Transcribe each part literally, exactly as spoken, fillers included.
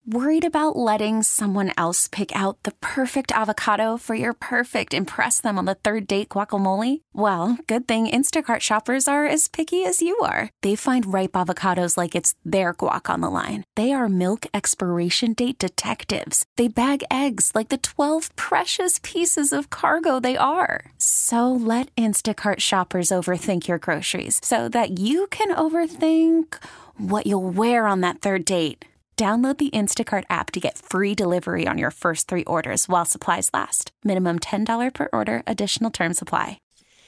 Worried about letting someone else pick out the perfect avocado for your perfect impress them on the third date guacamole? Well, good thing Instacart shoppers are as picky as you are. They find ripe avocados like it's their guac on the line. They are milk expiration date detectives. They bag eggs like the twelve precious pieces of cargo they are. So let Instacart shoppers overthink your groceries so that you can overthink what you'll wear on that third date. Download the Instacart app to get free delivery on your first three orders while supplies last. Minimum ten dollars per order. Additional terms apply.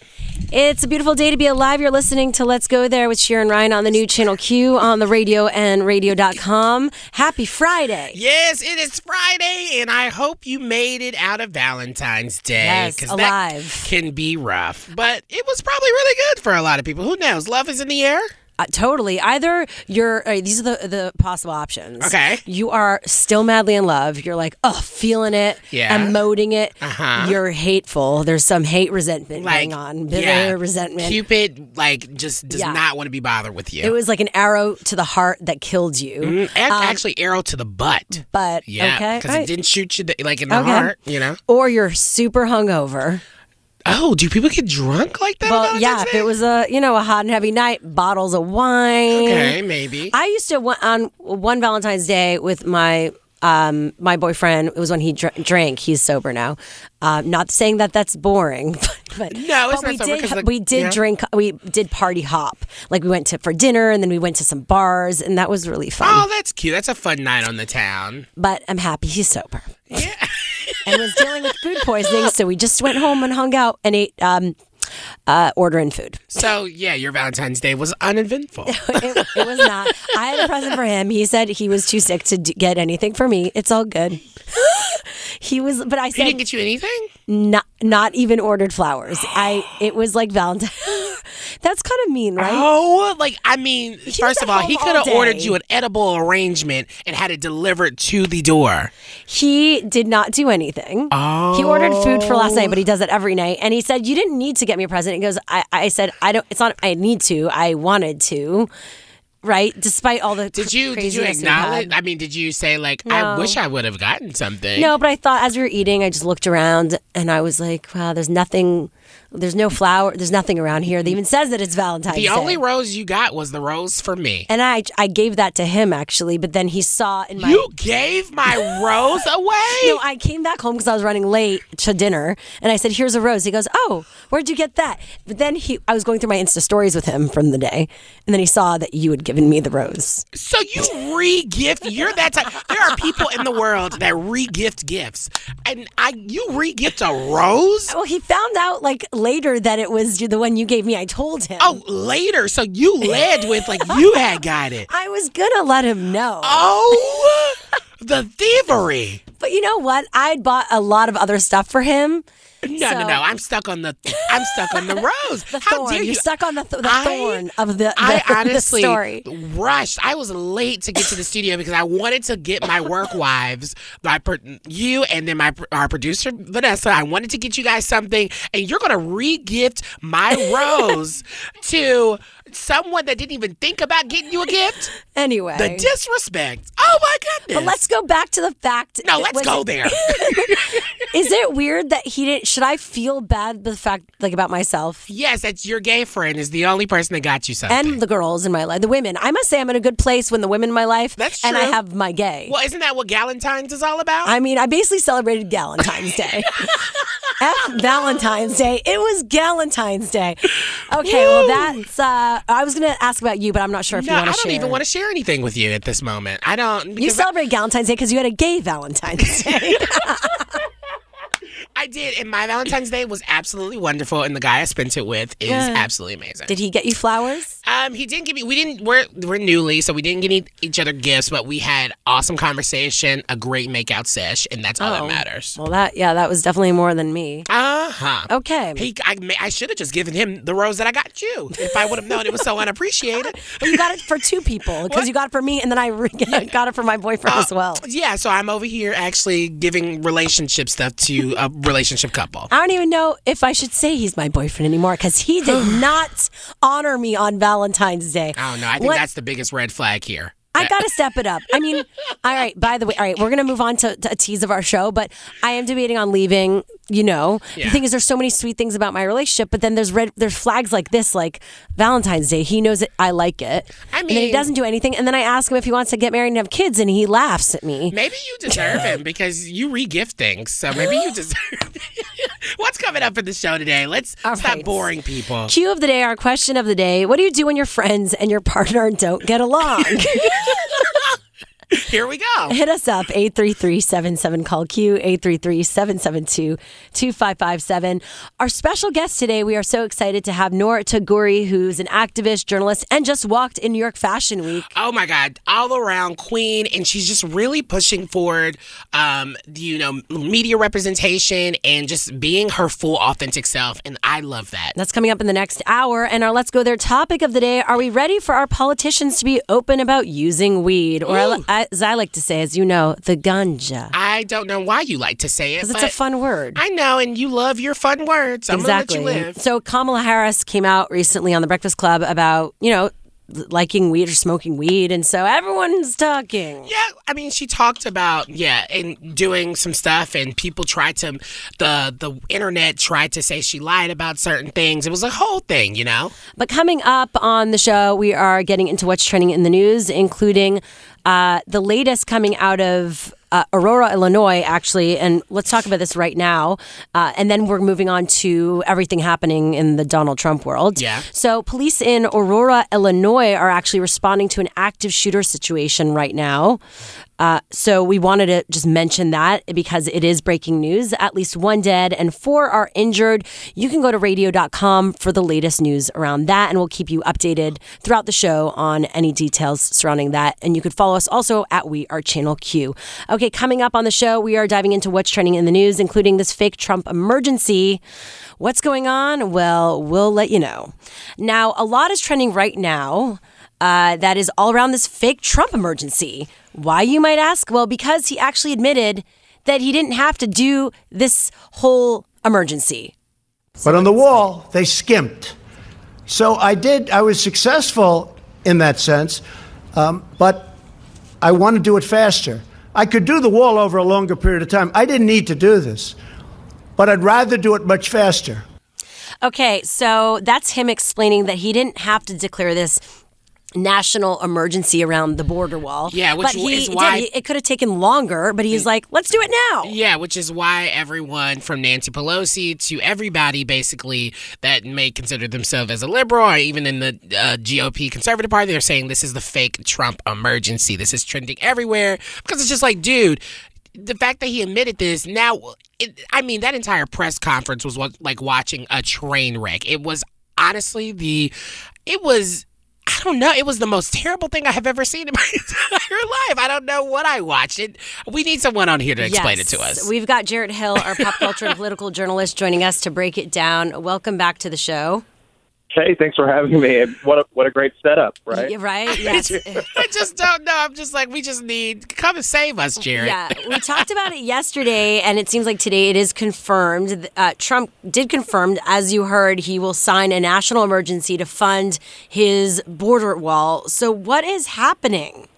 It's a beautiful day to be alive. You're listening to Let's Go There with Sharon Ryan on the new Channel Q on the radio and radio dot com. Happy Friday. Yes, it is Friday, and I hope you made it out of Valentine's Day. Yes, alive. That can be rough, but it was probably really good for a lot of people. Who knows? Love is in the air. Uh, totally. Either you're, uh, these are the, the possible options. Okay. You are still madly in love. You're like, oh, feeling it, yeah. emoting it. Uh-huh. You're hateful. There's some hate resentment like, going on. Bitter yeah. resentment. Cupid, like, just does yeah. not want to be bothered with you. It was like an arrow to the heart that killed you. Mm-hmm. And um, actually, arrow to the butt. But, yeah, okay. Because right. it didn't shoot you, the, like, in the okay. heart, you know? Or you're super hungover. Oh, do people get drunk like that? Well, yeah, if it was a, you know, a hot and heavy night, bottles of wine. Okay, maybe. I used to, on one Valentine's Day with my um, my boyfriend, it was when he dr- drank. He's sober now. Uh, not saying that that's boring, but, but no, it's but not we sober did. the, We did yeah. drink. We did party hop. Like we went to for dinner, and then we went to some bars, and that was really fun. Oh, that's cute. That's a fun night on the town. But I'm happy he's sober. Yeah. And was dealing with food poisoning, so we just went home and hung out and ate um, uh, ordering food. So, yeah, your Valentine's Day was uneventful. it, it was not. I had a present for him. He said he was too sick to d- get anything for me. It's all good. He was, but I said he didn't get you anything. Not, not even ordered flowers. I. It was like Valentine. That's kind of mean, right? Oh, like I mean, He first was of at all, home he could all have ordered day. you an edible arrangement and had it delivered to the door. He did not do anything. Oh, He ordered food for last night, but he does it every night. And he said, "You didn't need to get me a present." He goes, "I." I said, "I don't. It's not. I need to. I wanted to." Right, despite all the Did you did you craziness we acknowledge? had. I mean, did you say like, No. I wish I would have gotten something? No, but I thought as we were eating, I just looked around and I was like, wow, there's nothing, there's no flower, there's nothing around here that even says that it's Valentine's The Day. only rose you got was the rose for me. And I I gave that to him actually, but then he saw in my You gave my rose away? No, I came back home because I was running late to dinner, and I said, "Here's a rose." He goes, "Oh, where'd you get that?" But then he, I was going through my Insta stories with him from the day, and then he saw that you had given me the rose. So you re-gift? You're that type. There are people in the world that re-gift gifts, and I you re-gift a rose? Well, he found out like later that it was the one you gave me. I told him. Oh, later. So you led with like you had got it. I was gonna let him know. Oh, the thievery. But you know what? I'd bought a lot of other stuff for him. No, So- no, no. I'm stuck on the. I'm stuck on the rose. The How thorn. dare You're you? stuck on the, th- the I- thorn of the, the, I the honestly story. rushed. I was late to get to the studio because I wanted to get my work wives, my pro- you, and then my our producer Vanessa. I wanted to get you guys something, and you're gonna re-gift my rose to someone that didn't even think about getting you a gift. Anyway. The disrespect. Oh my goodness. But let's go back to the fact. No, let's was go it- there. Is it weird that he didn't? Should I feel bad the fact like about myself Yes, it's your gay friend is the only person that got you something. and the girls in my life, the women? I must say I'm in a good place when the women in my life. That's And I true. have my gay. Well, isn't that what Galentine's is all about? I mean, I basically celebrated Galentine's Day. F Valentine's Day. It was Galentine's Day. Okay, well that's. Uh, I was gonna ask about you, but I'm not sure if no, you I want to don't share. even want to share anything with you at this moment. I don't. You because celebrate Galentine's Day because you had a gay Valentine's Day. I did, and my Valentine's Day was absolutely wonderful, and the guy I spent it with is Yeah. absolutely amazing. Did he get you flowers? Um, he didn't give me. We didn't. We're we're newly, so we didn't get any, each other gifts, but we had awesome conversation, a great makeout sesh, and that's all Oh. that matters. Well, that yeah, that was definitely more than me. Uh huh. Okay. He, I, ma- I should have just given him the rose that I got you if I would have known it was so unappreciated. Well, you got it for two people because What? you got it for me, and then I re- got it for my boyfriend as well. Yeah, so I'm over here actually giving relationship stuff to a relationship couple. I don't even know if I should say he's my boyfriend anymore because he did not honor me on Valentine's Day. I don't know. I think What- that's the biggest red flag here. I got to step it up. I mean, all right, by the way, all right, we're going to move on to, to a tease of our show, but I am debating on leaving, you know. Yeah. The thing is, there's so many sweet things about my relationship, but then there's red, there's flags like this, like Valentine's Day. He knows that I like it. I and then he mean- doesn't do anything. And then I ask him if he wants to get married and have kids, and he laughs at me. Maybe you deserve him because you re-gift things. So maybe you deserve What's coming up in the show today? Let's All stop right. boring people. Cue of the day, our question of the day. What do you do when your friends and your partner don't get along? Here we go. Hit us up, eight three three, seven seven, call Q, eight three three, seven seven two, two five five seven. Our special guest today, we are so excited to have Noor Tagouri, who's an activist, journalist, and just walked in New York Fashion Week. Oh my God, all around queen, and she's just really pushing forward, um, you know, media representation and just being her full authentic self, and I love that. That's coming up in the next hour. And our Let's Go There topic of the day, are we ready for our politicians to be open about using weed? Or Ooh. I, as I like to say, as you know, the ganja. I don't know why you like to say it, Because it's but a fun word. I know, and you love your fun words. I'm Exactly. gonna let you live. So Kamala Harris came out recently on the Breakfast Club about, you know, liking weed or smoking weed, and so everyone's talking. Yeah, I mean, she talked about yeah, and doing some stuff, and people tried to, the the internet tried to say she lied about certain things. It was a whole thing, you know. But coming up on the show, we are getting into what's trending in the news, including uh, the latest coming out of uh, Aurora, Illinois, actually. And let's talk about this right now. Uh, and then we're moving on to everything happening in the Donald Trump world. Yeah. So police in Aurora, Illinois are actually responding to an active shooter situation right now. Uh, so we wanted to just mention that because it is breaking news. At least one dead and four are injured. You can go to radio dot com for the latest news around that, and we'll keep you updated throughout the show on any details surrounding that. And you could follow us also at We Are Channel Q. Okay, coming up on the show, we are diving into what's trending in the news, including this fake Trump emergency. What's going on? Well, we'll let you know. Now, a lot is trending right now. Uh, that is all around this fake Trump emergency. Why, you might ask? Well, because he actually admitted that he didn't have to do this whole emergency. But on the wall, they skimped. So I did, I was successful in that sense, um, but I want to do it faster. I could do the wall over a longer period of time. I didn't need to do this, but I'd rather do it much faster. Okay, so that's him explaining that he didn't have to declare this national emergency around the border wall. Yeah, which but he is why- did. It could have taken longer, but he's like, let's do it now. Yeah, which is why everyone from Nancy Pelosi to everybody basically that may consider themselves as a liberal or even in the uh, G O P conservative party, they're saying this is the fake Trump emergency. This is trending everywhere because it's just like, dude, the fact that he admitted this now, it, I mean, that entire press conference was what, like watching a train wreck. It was honestly the, it was, I don't know. It was the most terrible thing I have ever seen in my entire life. I don't know what I watched. It. We need someone on here to explain Yes. it to us. We've got Jarrett Hill, our pop culture and political journalist, joining us to break it down. Welcome back to the show. Hey, thanks for having me. What a, what a great setup, right? Yeah, right? Yes. I just don't know. I'm just like, we just need, come and save us, Jared. Yeah, we talked about it yesterday, and it seems like today it is confirmed. Uh, Trump did confirm, as you heard, he will sign a national emergency to fund his border wall. So what is happening?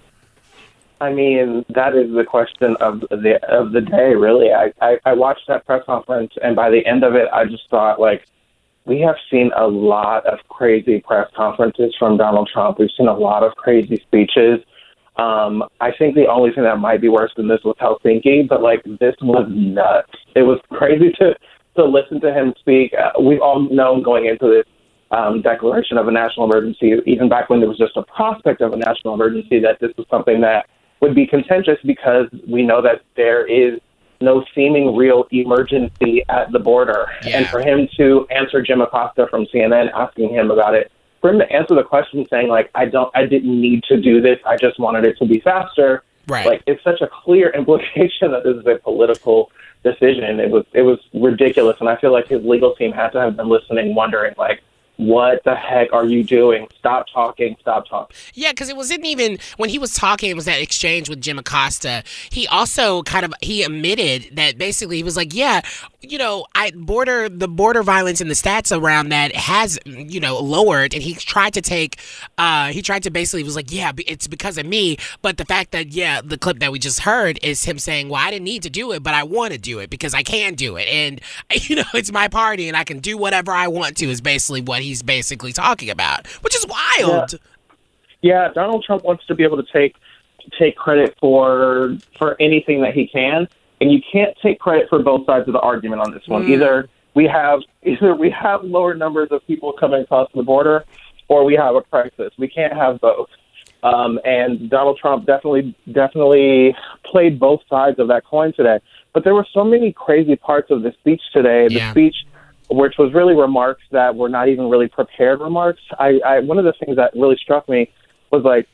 I mean, that is the question of the of the day, really. I, I, I watched that press conference, and by the end of it, I just thought, like, we have seen a lot of crazy press conferences from Donald Trump. We've seen a lot of crazy speeches. Um, I think the only thing that might be worse than this was Helsinki, but, like, this was nuts. It was crazy to, to listen to him speak. Uh, we've all known going into this um, declaration of a national emergency, even back when there was just a prospect of a national emergency, that this was something that would be contentious because we know that there is no seeming real emergency at the border. Yeah. And for him to answer Jim Acosta from C N N asking him about it, for him to answer the question saying, like, I don't, I didn't need to do this, I just wanted it to be faster. Right. Like, it's such a clear implication that this is a political decision. It was, it was ridiculous. And I feel like his legal team had to have been listening, wondering, like, what the heck are you doing? Stop talking, stop talking. Yeah, because it wasn't even, when he was talking, it was that exchange with Jim Acosta. He also kind of, he admitted that basically he was like, yeah, you know, I border, the border violence and the stats around that has, you know, lowered. And he tried to take, uh, he tried to basically, was like, yeah, it's because of me. But the fact that, yeah, the clip that we just heard is him saying, well, I didn't need to do it, but I want to do it because I can do it. And, you know, it's my party and I can do whatever I want to, is basically what he's basically talking about, which is wild. Yeah. yeah, Donald Trump wants to be able to take take credit for for anything that he can, and you can't take credit for both sides of the argument on this one. Mm. Either we have either we have lower numbers of people coming across the border, or we have a crisis. We can't have both. Um, and Donald Trump definitely definitely played both sides of that coin today. But there were so many crazy parts of the speech today. The yeah. speech, which was really remarks that were not even really prepared remarks. I, I one of the things that really struck me was, like,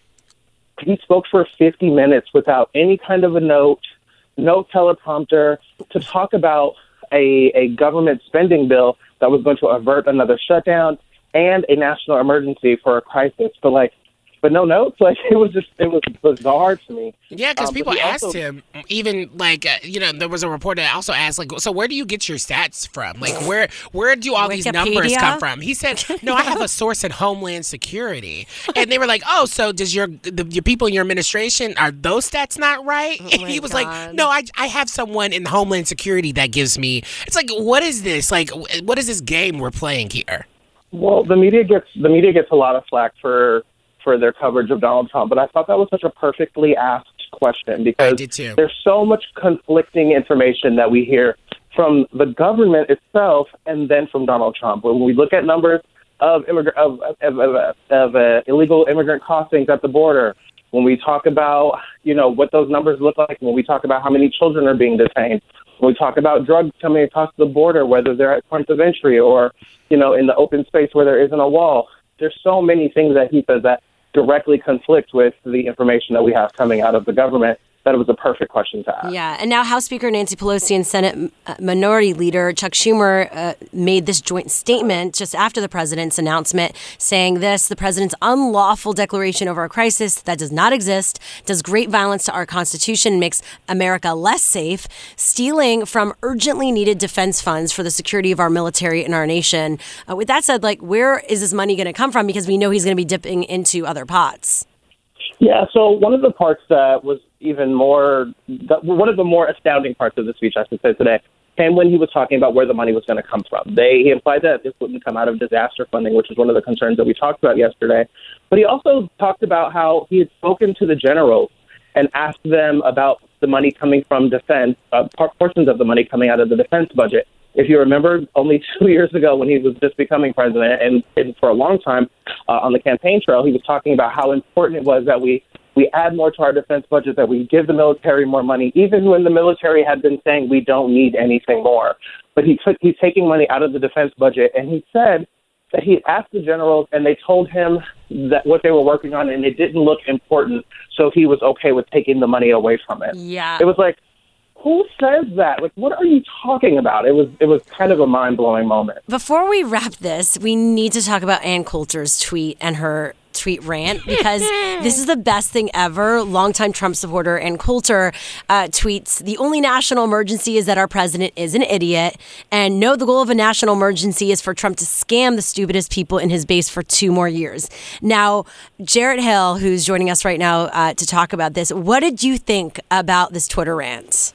he spoke for fifty minutes without any kind of a note, no teleprompter, to talk about a, a government spending bill that was going to avert another shutdown and a national emergency for a crisis. But, like, but no notes. Like, it was just, it was bizarre to me. Yeah, because um, people asked also, him, even, like, uh, you know, there was a reporter that also asked, like, so where do you get your stats from? Like, where where do all these numbers come from? He said, no, I have a source in Homeland Security. And they were like, oh, so does your the, your people in your administration, are those stats not right? Oh and he was God. like, no, I, I have someone in Homeland Security that gives me, it's like, what is this? Like, what is this game we're playing here? Well, the media gets the media gets a lot of flack for for their coverage of Donald Trump, but I thought that was such a perfectly asked question, because there's so much conflicting information that we hear from the government itself and then from Donald Trump. When we look at numbers of immigrant of of, of, of uh, illegal immigrant crossings at the border, when we talk about, you know, what those numbers look like, when we talk about how many children are being detained, when we talk about drugs coming across the border, whether they're at points of entry or, you know, in the open space where there isn't a wall, there's so many things that he says that directly conflict with the information that we have coming out of the government, that it was a perfect question to ask. Yeah, and now House Speaker Nancy Pelosi and Senate Minority Leader Chuck Schumer uh, made this joint statement just after the president's announcement, saying this: the president's unlawful declaration over a crisis that does not exist does great violence to our Constitution, makes America less safe, stealing from urgently needed defense funds for the security of our military and our nation. Uh, with that said, like, where is this money going to come from? Because we know he's going to be dipping into other pots. Yeah, so one of the parts that was even more, one of the more astounding parts of the speech, I should say, today, came when he was talking about where the money was going to come from. They, he implied that this wouldn't come out of disaster funding, which is one of the concerns that we talked about yesterday. But he also talked about how he had spoken to the generals and asked them about the money coming from defense, uh, portions of the money coming out of the defense budget. If you remember, only two years ago when he was just becoming president, and, and for a long time uh, on the campaign trail, he was talking about how important it was that we, we add more to our defense budget, that we give the military more money, even when the military had been saying we don't need anything more. But he took, he's taking money out of the defense budget, and he said that he asked the generals, and they told him that what they were working on, and it didn't look important, so he was okay with taking the money away from it. Yeah. It was like, who says that? Like, what are you talking about? It was it was kind of a mind-blowing moment. Before we wrap this, we need to talk about Ann Coulter's tweet and her tweet rant, because this is the best thing ever. Longtime Trump supporter Ann Coulter uh, tweets, the only national emergency is that our president is an idiot. And no, the goal of a national emergency is for Trump to scam the stupidest people in his base for two more years. Now, Jarrett Hill, who's joining us right now uh, to talk about this, what did you think about this Twitter rant?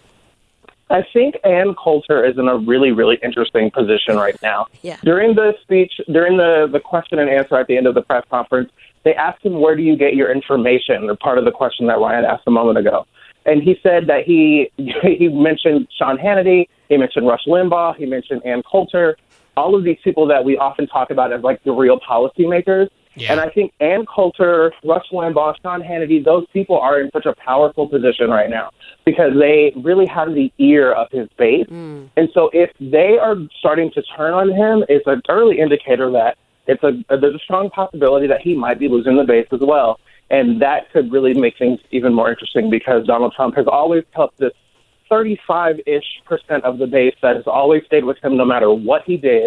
I think Ann Coulter is in a really, really interesting position right now. Yeah. During the speech, during the, the question and answer at the end of the press conference, they asked him, where do you get your information? Or part of the question that Ryan asked a moment ago. And he said that he he mentioned Sean Hannity, he mentioned Rush Limbaugh, he mentioned Ann Coulter, all of these people that we often talk about as like the real policymakers. Yeah. And I think Ann Coulter, Rush Limbaugh, Sean Hannity, those people are in such a powerful position right now because they really have the ear of his base. Mm. And so if they are starting to turn on him, it's an early indicator that it's a there's a strong possibility that he might be losing the base as well. And that could really make things even more interesting because Donald Trump has always kept this thirty-five-ish percent of the base that has always stayed with him no matter what he did.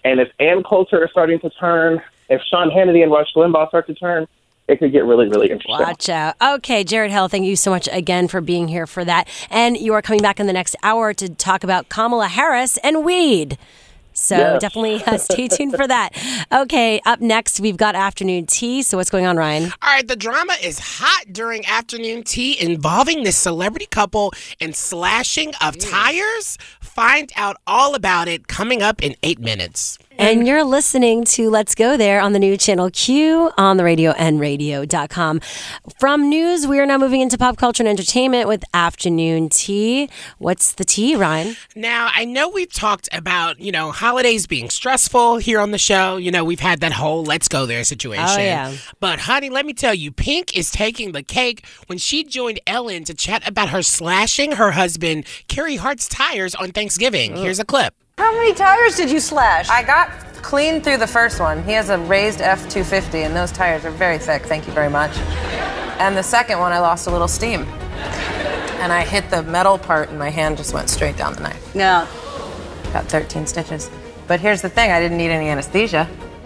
And if Ann Coulter is starting to turn, if Sean Hannity and Rush Limbaugh start to turn, it could get really, really interesting. Watch out. Okay, Jared Hill, thank you so much again for being here for that. And you are coming back in the next hour to talk about Kamala Harris and weed. So yes. definitely uh, stay tuned for that. Okay, up next, we've got afternoon tea. So what's going on, Ryan? All right, the drama is hot during afternoon tea involving this celebrity couple and slashing of tires. Find out all about it coming up in eight minutes. And you're listening to Let's Go There on the new Channel Q on the radio and radio dot com. From news, we are now moving into pop culture and entertainment with afternoon tea. What's the tea, Ryan? Now, I know we've talked about, you know, holidays being stressful here on the show. You know, we've had that whole Let's Go There situation. Oh, yeah. But, honey, let me tell you, Pink is taking the cake when she joined Ellen to chat about her slashing her husband, Carrie Hart's tires on Thanksgiving. Here's a clip. How many tires did you slash? I got clean through the first one. He has a raised F two fifty, and those tires are very thick. Thank you very much. And the second one, I lost a little steam. And I hit the metal part, and my hand just went straight down the knife. Yeah. Got thirteen stitches. But here's the thing, I didn't need any anesthesia.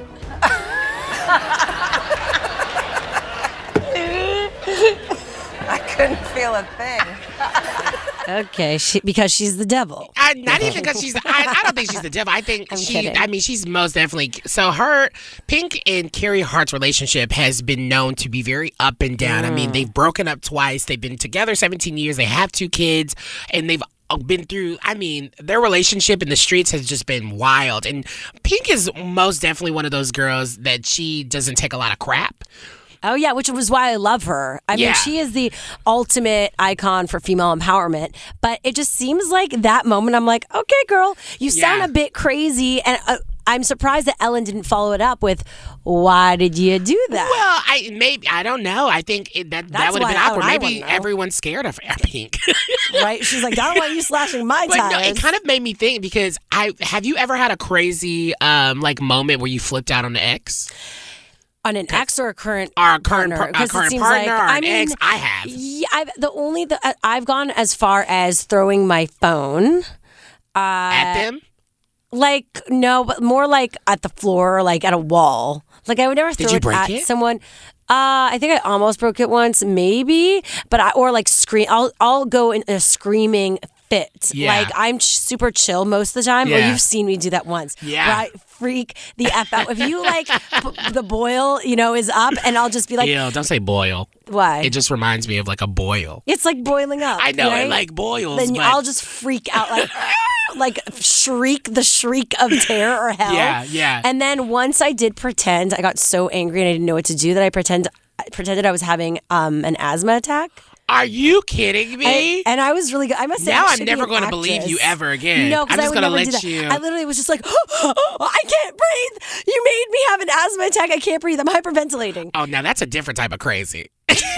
I couldn't feel a thing. Okay, she, because she's the devil. I, not even because she's. I, I don't think she's the devil. I think I'm she. kidding. I mean, she's most definitely. So her Pink and Carrie Hart's relationship has been known to be very up and down. Mm. I mean, they've broken up twice. They've been together seventeen years. They have two kids, and they've been through. I mean, their relationship in the streets has just been wild. And Pink is most definitely one of those girls that she doesn't take a lot of crap. Oh, yeah, which was why I love her. I yeah. mean, she is the ultimate icon for female empowerment. But it just seems like that moment, I'm like, okay, girl, you sound yeah. a bit crazy. And uh, I'm surprised that Ellen didn't follow it up with, why did you do that? Well, I maybe, I don't know. I think it, that, that would have been why, awkward. I Maybe everyone's scared of Pink. Right? She's like, I don't want you slashing my but tires. No, it kind of made me think because I have you ever had a crazy um, like moment where you flipped out on an ex? On an ex or a current our current partner? Par- uh, current seems partner like, or I an mean, ex? I have. Yeah, I've, the only the, uh, I've gone as far as throwing my phone uh, at them. Like no, but more like at the floor, or like at a wall. Like I would never throw Did you it break at it? someone. Uh, I think I almost broke it once, maybe. But I or like scream. I'll I'll go in a screaming fit. Yeah. Like I'm ch- super chill most of the time. Or Yeah. you've seen me do that once. Yeah. Where I freak the f out. If you like b- the boil, you know, is up, and I'll just be like, Ew, don't say boil. why? It just reminds me of like a boil. It's like boiling up. I know right? it like boils, Then but I'll just freak out, like, like shriek the shriek of terror or hell. Yeah, yeah. And then once I did pretend, I got so angry and I didn't know what to do that I pretend, I pretended I was having um, an asthma attack. Are you kidding me? I, and I was really good. I must say, now I'm actually never going to believe you ever again. No, I'm because I just would gonna never let do that. you. I literally was just like, oh, I can't breathe. You made me have an asthma attack. I can't breathe. I'm hyperventilating. Oh, now that's a different type of crazy.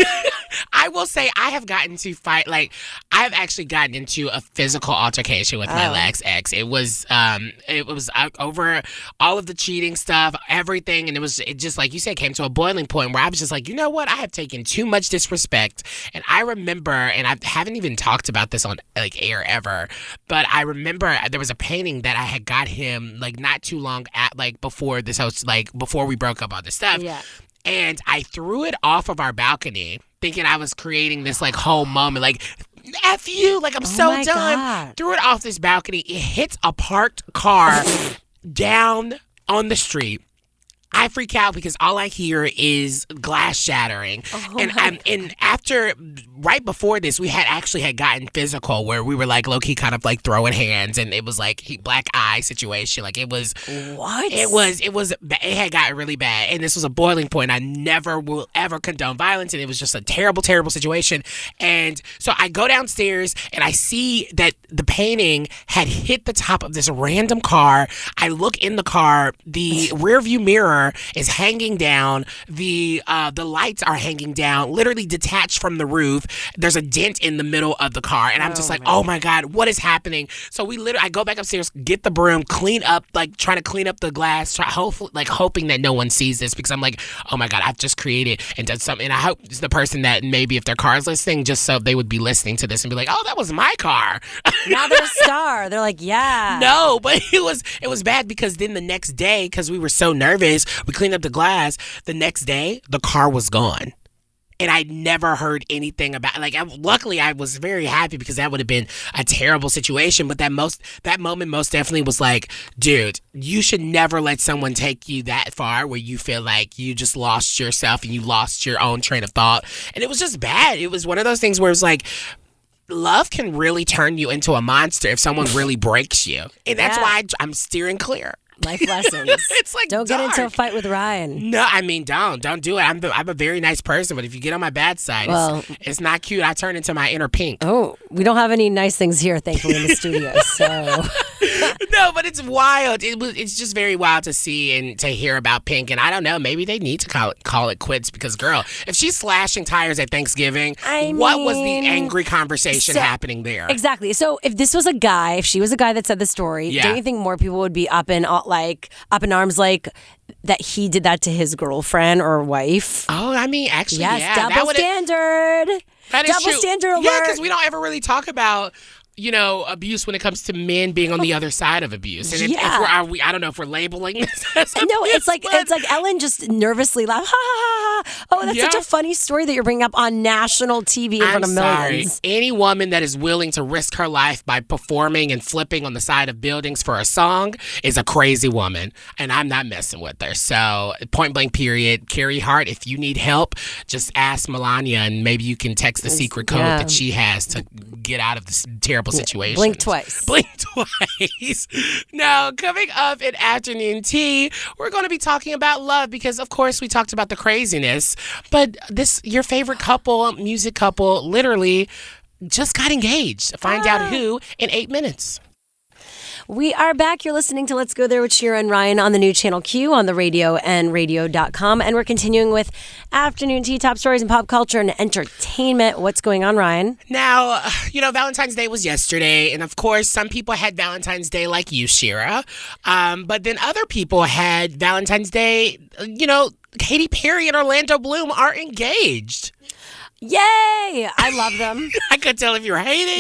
I will say I have gotten to fight, like, I've actually gotten into a physical altercation with my Oh. ex ex. It was, um, it was uh, over all of the cheating stuff, everything, and it was, it just, like you said, came to a boiling point where I was just like, you know what, I have taken too much disrespect, and I remember, and I haven't even talked about this on, like, air ever, but I remember there was a painting that I had got him, like, not too long at, like, before this house, like, before we broke up all this stuff. Yeah. And I threw it off of our balcony, thinking I was creating this like whole moment, like F you, like I'm so my done. God. Threw it off this balcony. It hits a parked car down on the street. I freak out because all I hear is glass shattering. Oh and my I'm and after right before this, we had actually had gotten physical where we were like low key kind of like throwing hands, and it was like he, black eye situation. Like it was What? It was it was it had gotten really bad, and this was a boiling point. I never will ever condone violence, and it was just a terrible, terrible situation. And so I go downstairs and I see that the painting had hit the top of this random car. I look in the car, the rear view mirror her is hanging down. The uh, the lights are hanging down, literally detached from the roof. There's a dent in the middle of the car, and I'm just Oh, like, my oh my God, what is happening? So we literally, I go back upstairs, get the broom, clean up, like trying to clean up the glass, try, hopefully, like hoping that no one sees this because I'm like, oh my God, I've just created and done something. And I hope it's the person that maybe if their car's listening, just so they would be listening to this and be like, oh, that was my car. Now they're a star. They're like, yeah. No, but it was it was bad because then the next day, because we were so nervous, we cleaned up the glass. The next day, the car was gone. And I never heard anything about. Like, I, luckily, I was very happy because that would have been a terrible situation. But that most that moment most definitely was like, dude, you should never let someone take you that far where you feel like you just lost yourself and you lost your own train of thought. And it was just bad. It was one of those things where it's like, love can really turn you into a monster if someone really breaks you. And that's Yeah. why I, I'm steering clear. Life lessons. It's like Don't get into a dark. fight with Ryan. No, I mean, don't. Don't do it. I'm, the, I'm a very nice person, but if you get on my bad side, Well- it's, it's not cute. I turn into my inner Pink. Oh, we don't have any nice things here, thankfully, in the studio. So No, but it's wild. It was. It's just very wild to see and to hear about Pink. And I don't know. Maybe they need to call it, call it quits because, girl, if she's slashing tires at Thanksgiving, I what was the mean, angry conversation so- happening there? exactly. So if this was a guy, if she was a guy that said the story, Yeah. don't you think more people would be up in uh, like up in arms, like that he did that to his girlfriend or wife? Oh, I mean, actually, Yes, yeah. that double would've- standard. That is double true. standard alert. Yeah, because we don't ever really talk about, you know, abuse when it comes to men being on the other side of abuse. And if, if Yeah. we're, are we, I don't know if we're labeling this as No, abuse, it's like but- it's like Ellen just nervously laughed. Ha ha ha ha! Oh, that's such Yeah. a funny story that you're bringing up on national T V in I'm front of sorry. millions. Any woman that is willing to risk her life by performing and flipping on the side of buildings for a song is a crazy woman, and I'm not messing with her. So, point blank, period. Carrie Hart, if you need help, just ask Melania, and maybe you can text the secret code Yeah. that she has to get out of this terrible situation. Blink twice. Blink twice. Now, coming up in afternoon tea, we're going to be talking about love because, of course, we talked about the craziness, but this your favorite couple, music couple, literally just got engaged. Find Ah. out who in eight minutes. We are back. You're listening to Let's Go There with Shira and Ryan on the new Channel Q on the radio and radio dot com. And we're continuing with afternoon tea, top stories and pop culture and entertainment. What's going on, Ryan? Now, you know, Valentine's Day was yesterday, and of course, some people had Valentine's Day like you, Shira. Um, but then other people had Valentine's Day, you know, Katy Perry and Orlando Bloom are engaged. Yay! I love them. I could tell if you were hating.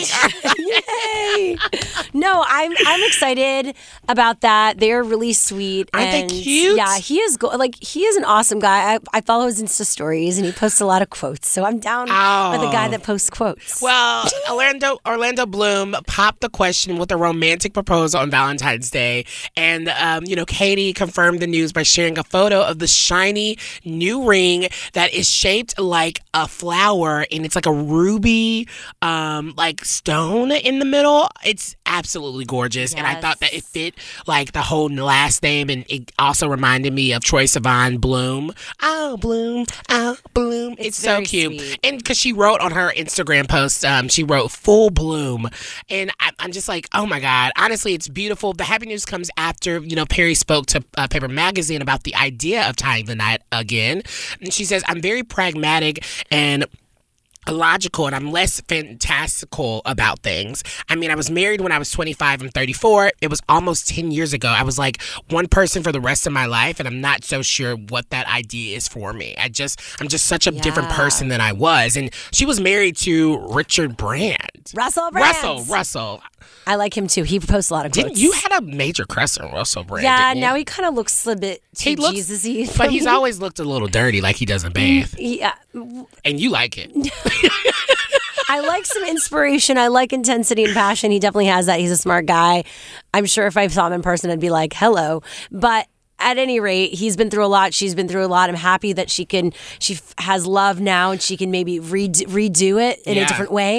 Yay! No, I'm I'm excited about that. They're really sweet. Aren't they and cute? Yeah, he is go- like he is an awesome guy. I, I follow his Insta stories and he posts a lot of quotes. So I'm down for the guy Oh. that posts quotes. Well, Orlando Orlando Bloom popped the question with a romantic proposal on Valentine's Day, and um, you know, Katie confirmed the news by sharing a photo of the shiny new ring that is shaped like a flower, and it's like a ruby, um, like stone in the middle. It's absolutely gorgeous, and I thought that it fit like the whole last name, and it also reminded me of Troye Sivan Bloom. Oh, Bloom, oh, Bloom. It's, It's so very cute, sweet. and because she wrote on her Instagram post, um, she wrote "full bloom," and I, I'm just like, oh my god! Honestly, it's beautiful. The happy news comes after you know Perry spoke to uh, Paper Magazine about the idea of tying the knot again, and she says, "I'm very pragmatic and logical, and I'm less fantastical about things. I mean, I was married when I was twenty-five. I'm thirty-four. It was almost ten years ago. I was like one person for the rest of my life, and I'm not so sure what that idea is for me. I just, I'm just such a different Yeah. person than I was." And she was married to Richard Brand. Russell Brand. Russell, Russell. I like him too. He posts a lot of quotes. Didn't you had a major crush on Russell Brand? Yeah, didn't you? now he kind of looks a bit too He looks- Jesus-y. for but he's me. always looked a little dirty, like he doesn't bathe, Yeah, and you like it. I like some inspiration. I like intensity and passion. He definitely has that. He's a smart guy. I'm sure if I saw him in person, I'd be like, hello. But at any rate, he's been through a lot. She's been through a lot. I'm happy that she can, she f- has love now and she can maybe redo, redo it in Yeah. a different way.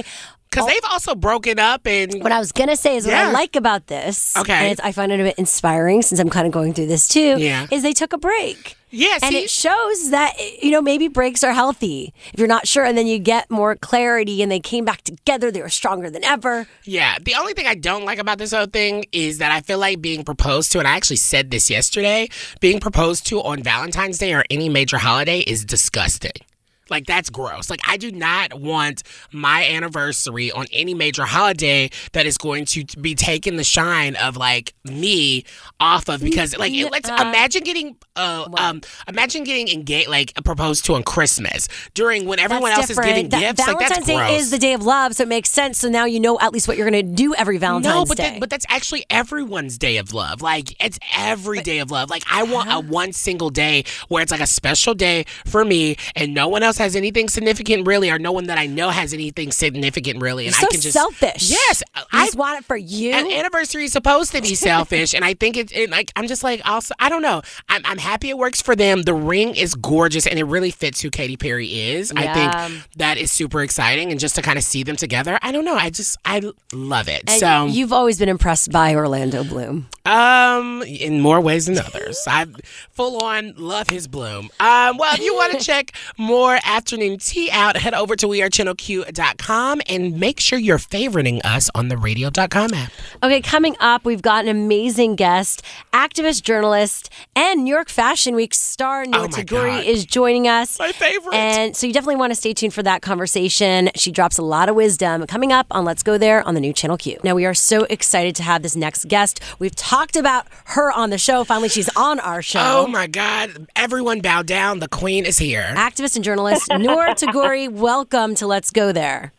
Because they've also broken up and... What I was going to say is what Yeah. I like about this, Okay. and it's, I find it a bit inspiring since I'm kind of going through this too, Yeah. is they took a break. Yeah, And see- it shows that, you know, maybe breaks are healthy if you're not sure, and then you get more clarity, and they came back together. They were stronger than ever. Yeah, the only thing I don't like about this whole thing is that I feel like being proposed to, and I actually said this yesterday, being proposed to on Valentine's Day or any major holiday is disgusting. Like, that's gross. Like, I do not want my anniversary on any major holiday that is going to be taking the shine of, like, me off of, because, like, it, let's imagine getting, uh, um, imagine getting engaged, like, proposed to on Christmas during when everyone That's else is giving different. That- gifts. Valentine's like, that's gross. Day is the day of love, so it makes sense. So now you know at least what you're going to do every Valentine's No, but Day. that, but that's actually everyone's day of love. Like, it's every day of love. Like, I want a one single day where it's like a special day for me, and no one else has anything significant really, or no one that I know has anything significant really, and You're I so can just selfish. Yes, You I just want it for you. An anniversary is supposed to be selfish, and I think it, it. Like, I'm just like, also, I don't know. I'm, I'm happy it works for them. The ring is gorgeous, and it really fits who Katy Perry is. I Yeah. think that is super exciting, and just to kind of see them together, I don't know. I just, I love it. And so you've always been impressed by Orlando Bloom. Um, in more ways than others. I full on love his bloom. Um, well, if you want to check more afternoon tea out, head over to we are channel q dot com and make sure you're favoriting us on the radio dot com app. Okay, coming up, we've got an amazing guest, activist, journalist, and New York Fashion Week star Noor Oh my Taguri God. is joining us. My favorite. And so you definitely want to stay tuned for that conversation. She drops a lot of wisdom coming up on Let's Go There on the new Channel Q. Now, we are so excited to have this next guest. We've talked about her on the show. Finally, she's on our show. Oh my God. Everyone bow down. The queen is here. Activist and journalist Noor Taguri, welcome to Let's Go There.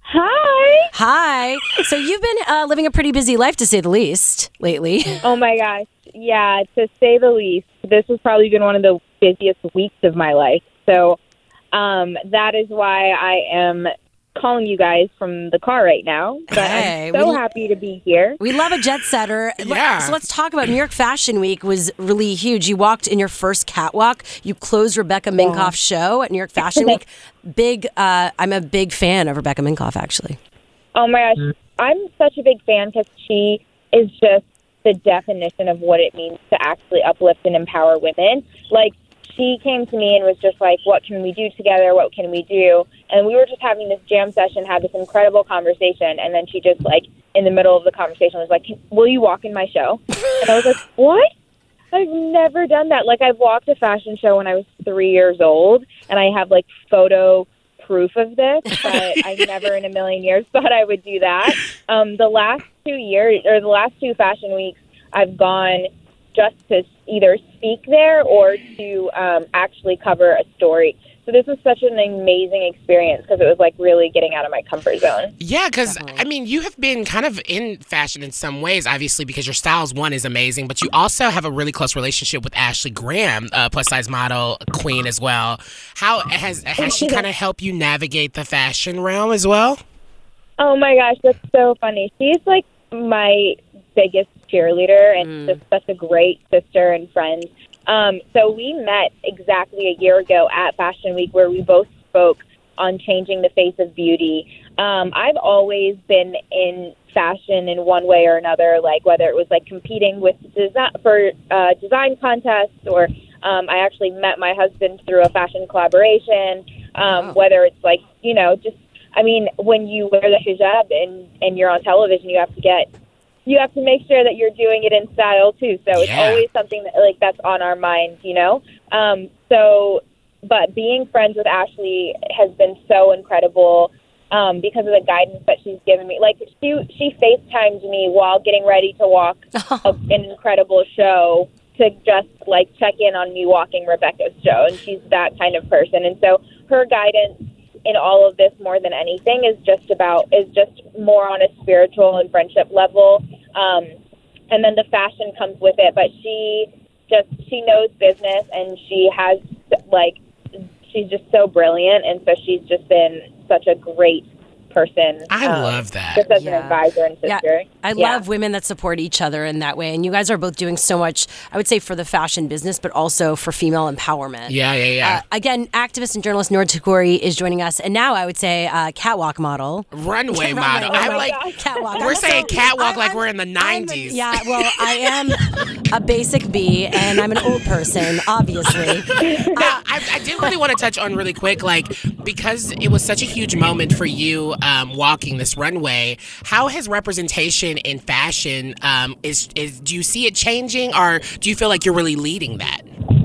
Hi. Hi. So you've been uh, living a pretty busy life, to say the least, lately. Oh my gosh. Yeah, to say the least. This has probably been one of the busiest weeks of my life. So um, that is why I am calling you guys from the car right now. But Hey, I'm so we- happy to be here. We love a jet setter. Let- Yeah. So let's talk about New York Fashion Week was really huge. You walked in your first catwalk. You closed Rebecca Minkoff's show at New York Fashion Week. Big. Uh, I'm a big fan of Rebecca Minkoff, actually. Oh my gosh. I'm such a big fan because she is just the definition of what it means to actually uplift and empower women. Like, she came to me and was just like, what can we do together? What can we do? And we were just having this jam session, had this incredible conversation. And then she just, like, in the middle of the conversation was like, will you walk in my show? And I was like, what? I've never done that. Like, I've walked a fashion show when I was three years old, and I have, like, photo proof of this, but I never in a million years thought I would do that. Um, the last two years, or the last two fashion weeks, I've gone just to either speak there or to um, actually cover a story. So this was such an amazing experience because it was like really getting out of my comfort zone. Yeah, because, I mean, you have been kind of in fashion in some ways, obviously, because your styles, one, is amazing, but you also have a really close relationship with Ashley Graham, uh, plus-size model queen as well. How has, has she kind of helped you navigate the fashion realm as well? Oh my gosh, that's so funny. She's like my biggest cheerleader and just such a great sister and friend. Um, so we met exactly a year ago at Fashion Week where we both spoke on changing the face of beauty. Um, I've always been in fashion in one way or another, like whether it was like competing with design for uh, design contests or um, I actually met my husband through a fashion collaboration, um, Wow. whether it's like, you know, just, I mean, when you wear the hijab and, and you're on television, you have to get you have to make sure that you're doing it in style too. So it's Yeah. always something that like that's on our mind, you know? Um, so, but being friends with Ashley has been so incredible um, because of the guidance that she's given me. Like she, she FaceTimed me while getting ready to walk a, an incredible show to just like check in on me walking Rebecca's show. And she's that kind of person. And so her guidance in all of this more than anything is just about is just more on a spiritual and friendship level, um, and then the fashion comes with it. But she just she knows business and she has like she's just so brilliant, and so she's just been such a great person. I um, love that. just as Yeah. an advisor and Yeah. sister. I Yeah. love women that support each other in that way. And you guys are both doing so much, I would say, for the fashion business, but also for female empowerment. Yeah, yeah, yeah. Uh, again, activist and journalist Noor Tagouri is joining us. And now I would say uh, catwalk model. Runway model. Runway I'm model. like, Catwalk. we're saying So, catwalk I'm- like I'm- we're in the nineties. Yeah, well, I am a basic B, and I'm an old person, obviously. Now, I, I did really want to touch on really quick, like, because it was such a huge moment for you um, walking this runway, how has representation in fashion, um, is, is, do you see it changing, or do you feel like you're really leading that?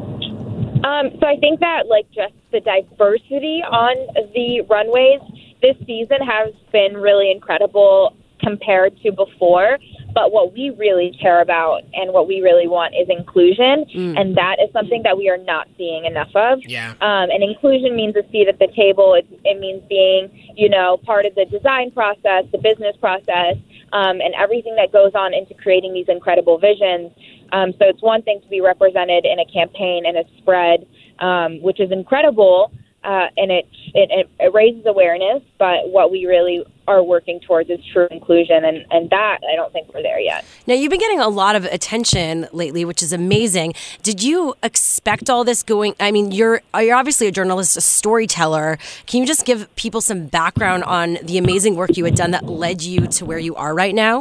Um, so I think that like just the diversity on the runways this season has been really incredible compared to before. But what we really care about and what we really want is inclusion, Mm. and that is something that we are not seeing enough of. Yeah. Um, and inclusion means a seat at the table. It, it means being, you know, part of the design process, the business process, um, and everything that goes on into creating these incredible visions. Um, so it's one thing to be represented in a campaign and a spread, um, which is incredible, uh, and it, it it raises awareness. But what we really are working towards is true inclusion, and, and that I don't think we're there yet. Now, you've been getting a lot of attention lately, which is amazing. Did you expect all this going? I mean, you're you're obviously a journalist, a storyteller. Can you just give people some background on the amazing work you had done that led you to where you are right now?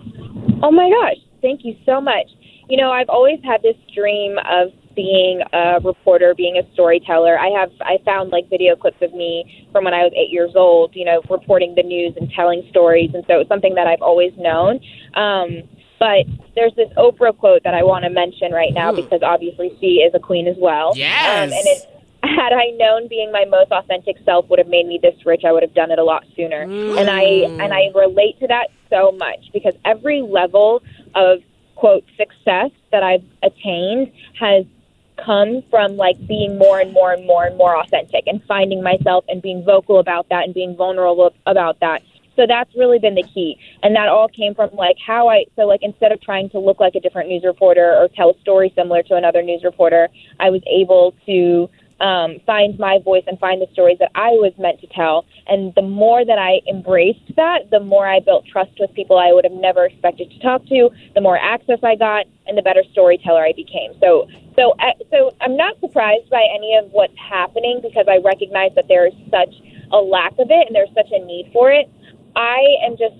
Oh my gosh, thank you so much. You know, I've always had this dream of being a reporter, being a storyteller. I have I found like video clips of me from when I was eight years old, you know, reporting the news and telling stories, and so it's something that I've always known. Um, but there's this Oprah quote that I want to mention right now because obviously she is a queen as well. Yes. Um, and it, had I known being my most authentic self would have made me this rich, I would have done it a lot sooner. Mm. And I and I relate to that so much because every level of quote success that I've attained has come from like being more and more and more and more authentic and finding myself and being vocal about that and being vulnerable about that. So that's really been the key. And that all came from like how I, so like instead of trying to look like a different news reporter or tell a story similar to another news reporter, I was able to um, find my voice and find the stories that I was meant to tell. And the more that I embraced that, the more I built trust with people I would have never expected to talk to, the more access I got, and the better storyteller I became. So, so, uh, so I'm not surprised by any of what's happening because I recognize that there is such a lack of it and there's such a need for it. I am just,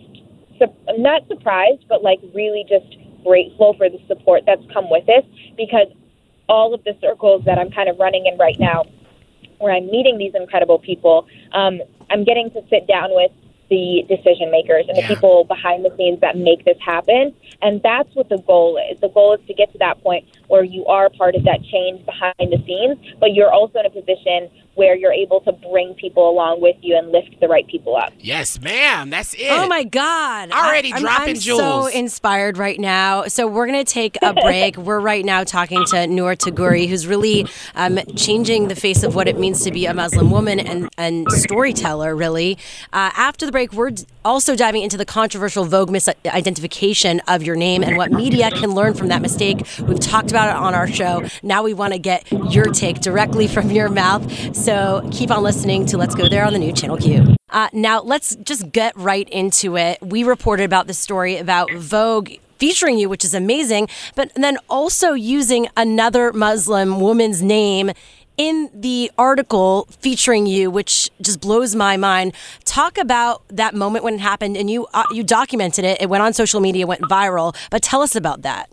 I'm not surprised, but like really just grateful for the support that's come with this because all of the circles that I'm kind of running in right now, where I'm meeting these incredible people, um, I'm getting to sit down with the decision makers and the Yeah. people behind the scenes that make this happen. And that's what the goal is. The goal is to get to that point where you are part of that change behind the scenes, but you're also in a position where you're able to bring people along with you and lift the right people up. Yes, ma'am. That's it. Oh my God. Already I, I'm- dropping I'm jewels. so inspired right now. So we're going to take a break. We're right now talking to Noor Tagouri, who's really um, changing the face of what it means to be a Muslim woman and, and storyteller, really. Uh, after the break, we're d- also diving into the controversial Vogue misidentification of your name and what media can learn from that mistake. We've talked about it on our show. Now we want to get your take directly from your mouth. So keep on listening to Let's Go There on the new Channel Q. Uh, now, let's just get right into it. We reported about the story about Vogue featuring you, which is amazing, but then also using another Muslim woman's name in the article featuring you, which just blows my mind. Talk about that moment when it happened, and you uh, you documented it. It went on social media, went viral, but tell us about that.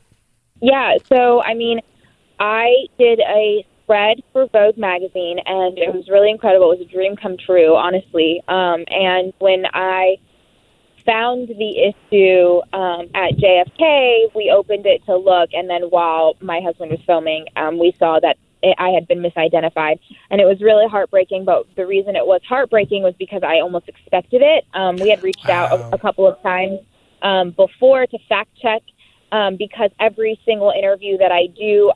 Yeah, so I mean, I did a spread for Vogue magazine, and it was really incredible. It was a dream come true, honestly. Um, and when I found the issue um, at J F K, we opened it to look, and then while my husband was filming, um, we saw that it, I had been misidentified, and it was really heartbreaking. But the reason it was heartbreaking was because I almost expected it. Um, we had reached out a, a couple of times um, before to fact check, um, because every single interview that I do,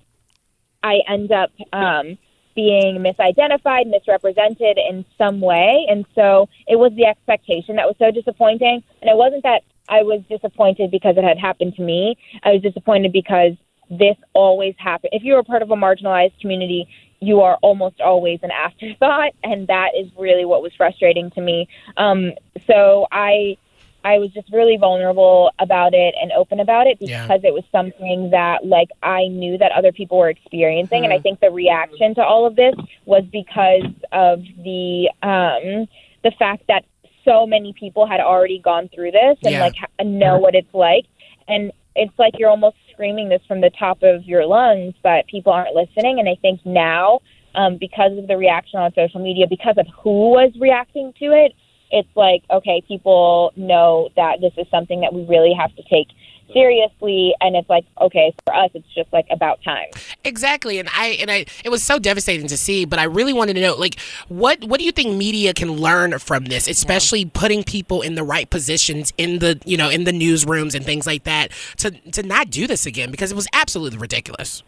I end up um, being misidentified, misrepresented in some way. And so it was the expectation that was so disappointing. And it wasn't that I was disappointed because it had happened to me. I was disappointed because this always happens. If you're a part of a marginalized community, you are almost always an afterthought. And that is really what was frustrating to me. Um, so I... I was just really vulnerable about it and open about it because Yeah. it was something that, like, I knew that other people were experiencing. Mm-hmm. And I think the reaction to all of this was because of the um, the fact that so many people had already gone through this and, Yeah. like, ha- know what it's like. And it's like you're almost screaming this from the top of your lungs, but people aren't listening. And I think now, um, because of the reaction on social media, because of who was reacting to it, it's like, okay, people know that this is something that we really have to take seriously. And it's like, okay, for us, it's just like about time. Exactly, and I and I it was so devastating to see, but I really wanted to know, like, what what do you think media can learn from this, especially putting people in the right positions in the you know in the newsrooms and things like that to to not do this again, because it was absolutely ridiculous.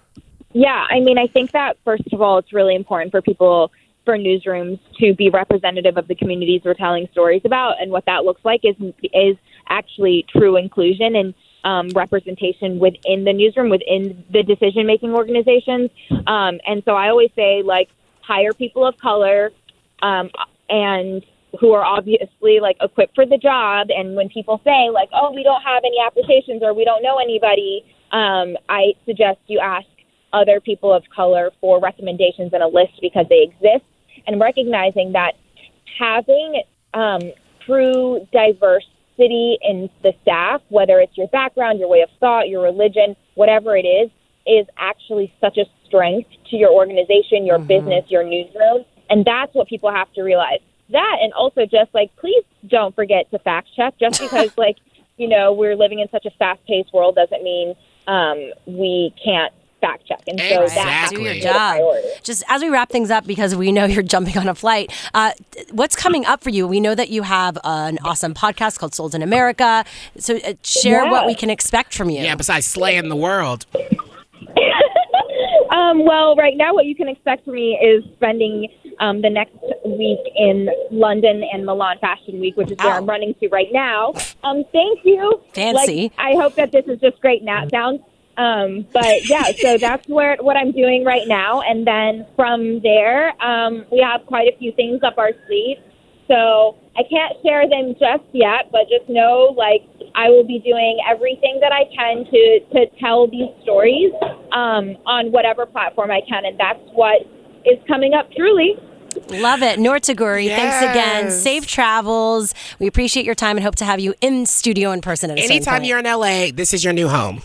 Yeah, I mean, I think that, first of all, it's really important for people, for newsrooms to be representative of the communities we're telling stories about. And what that looks like is is actually true inclusion and um, representation within the newsroom, within the decision-making organizations. Um, and so I always say, like, hire people of color um, and who are obviously, like, equipped for the job. And when people say, like, oh, we don't have any applications or we don't know anybody, um, I suggest you ask other people of color for recommendations and a list, because they exist, and recognizing that having um, true diversity in the staff, whether it's your background, your way of thought, your religion, whatever it is, is actually such a strength to your organization, your mm-hmm. business, your newsroom. And that's what people have to realize. That, and also just, like, please don't forget to fact check. Just because, like, you know, we're living in such a fast-paced world doesn't mean um, we can't fact check. And so Exactly. that Do your job. Just as we wrap things up, because we know you're jumping on a flight, uh, what's coming up for you? We know that you have an awesome podcast called Sold in America. So uh, share Yeah. what we can expect from you. Yeah, besides slaying the world. Um, well, right now what you can expect from me is spending um, the next week in London and Milan Fashion Week, which is where Ow. I'm running to right now. Um, thank you. Fancy. Like, I hope that this is just great nap sounds. Um, but yeah, so that's where what I'm doing right now. And then from there, um, we have quite a few things up our sleeve. So I can't share them just yet, but just know, like, I will be doing everything that I can to, to tell these stories um, on whatever platform I can. And that's what is coming up, truly. Love it. Noor Tagouri, Yes. thanks again. Safe travels. We appreciate your time and hope to have you in studio in person at a certain Anytime point. you're in L A, this is your new home.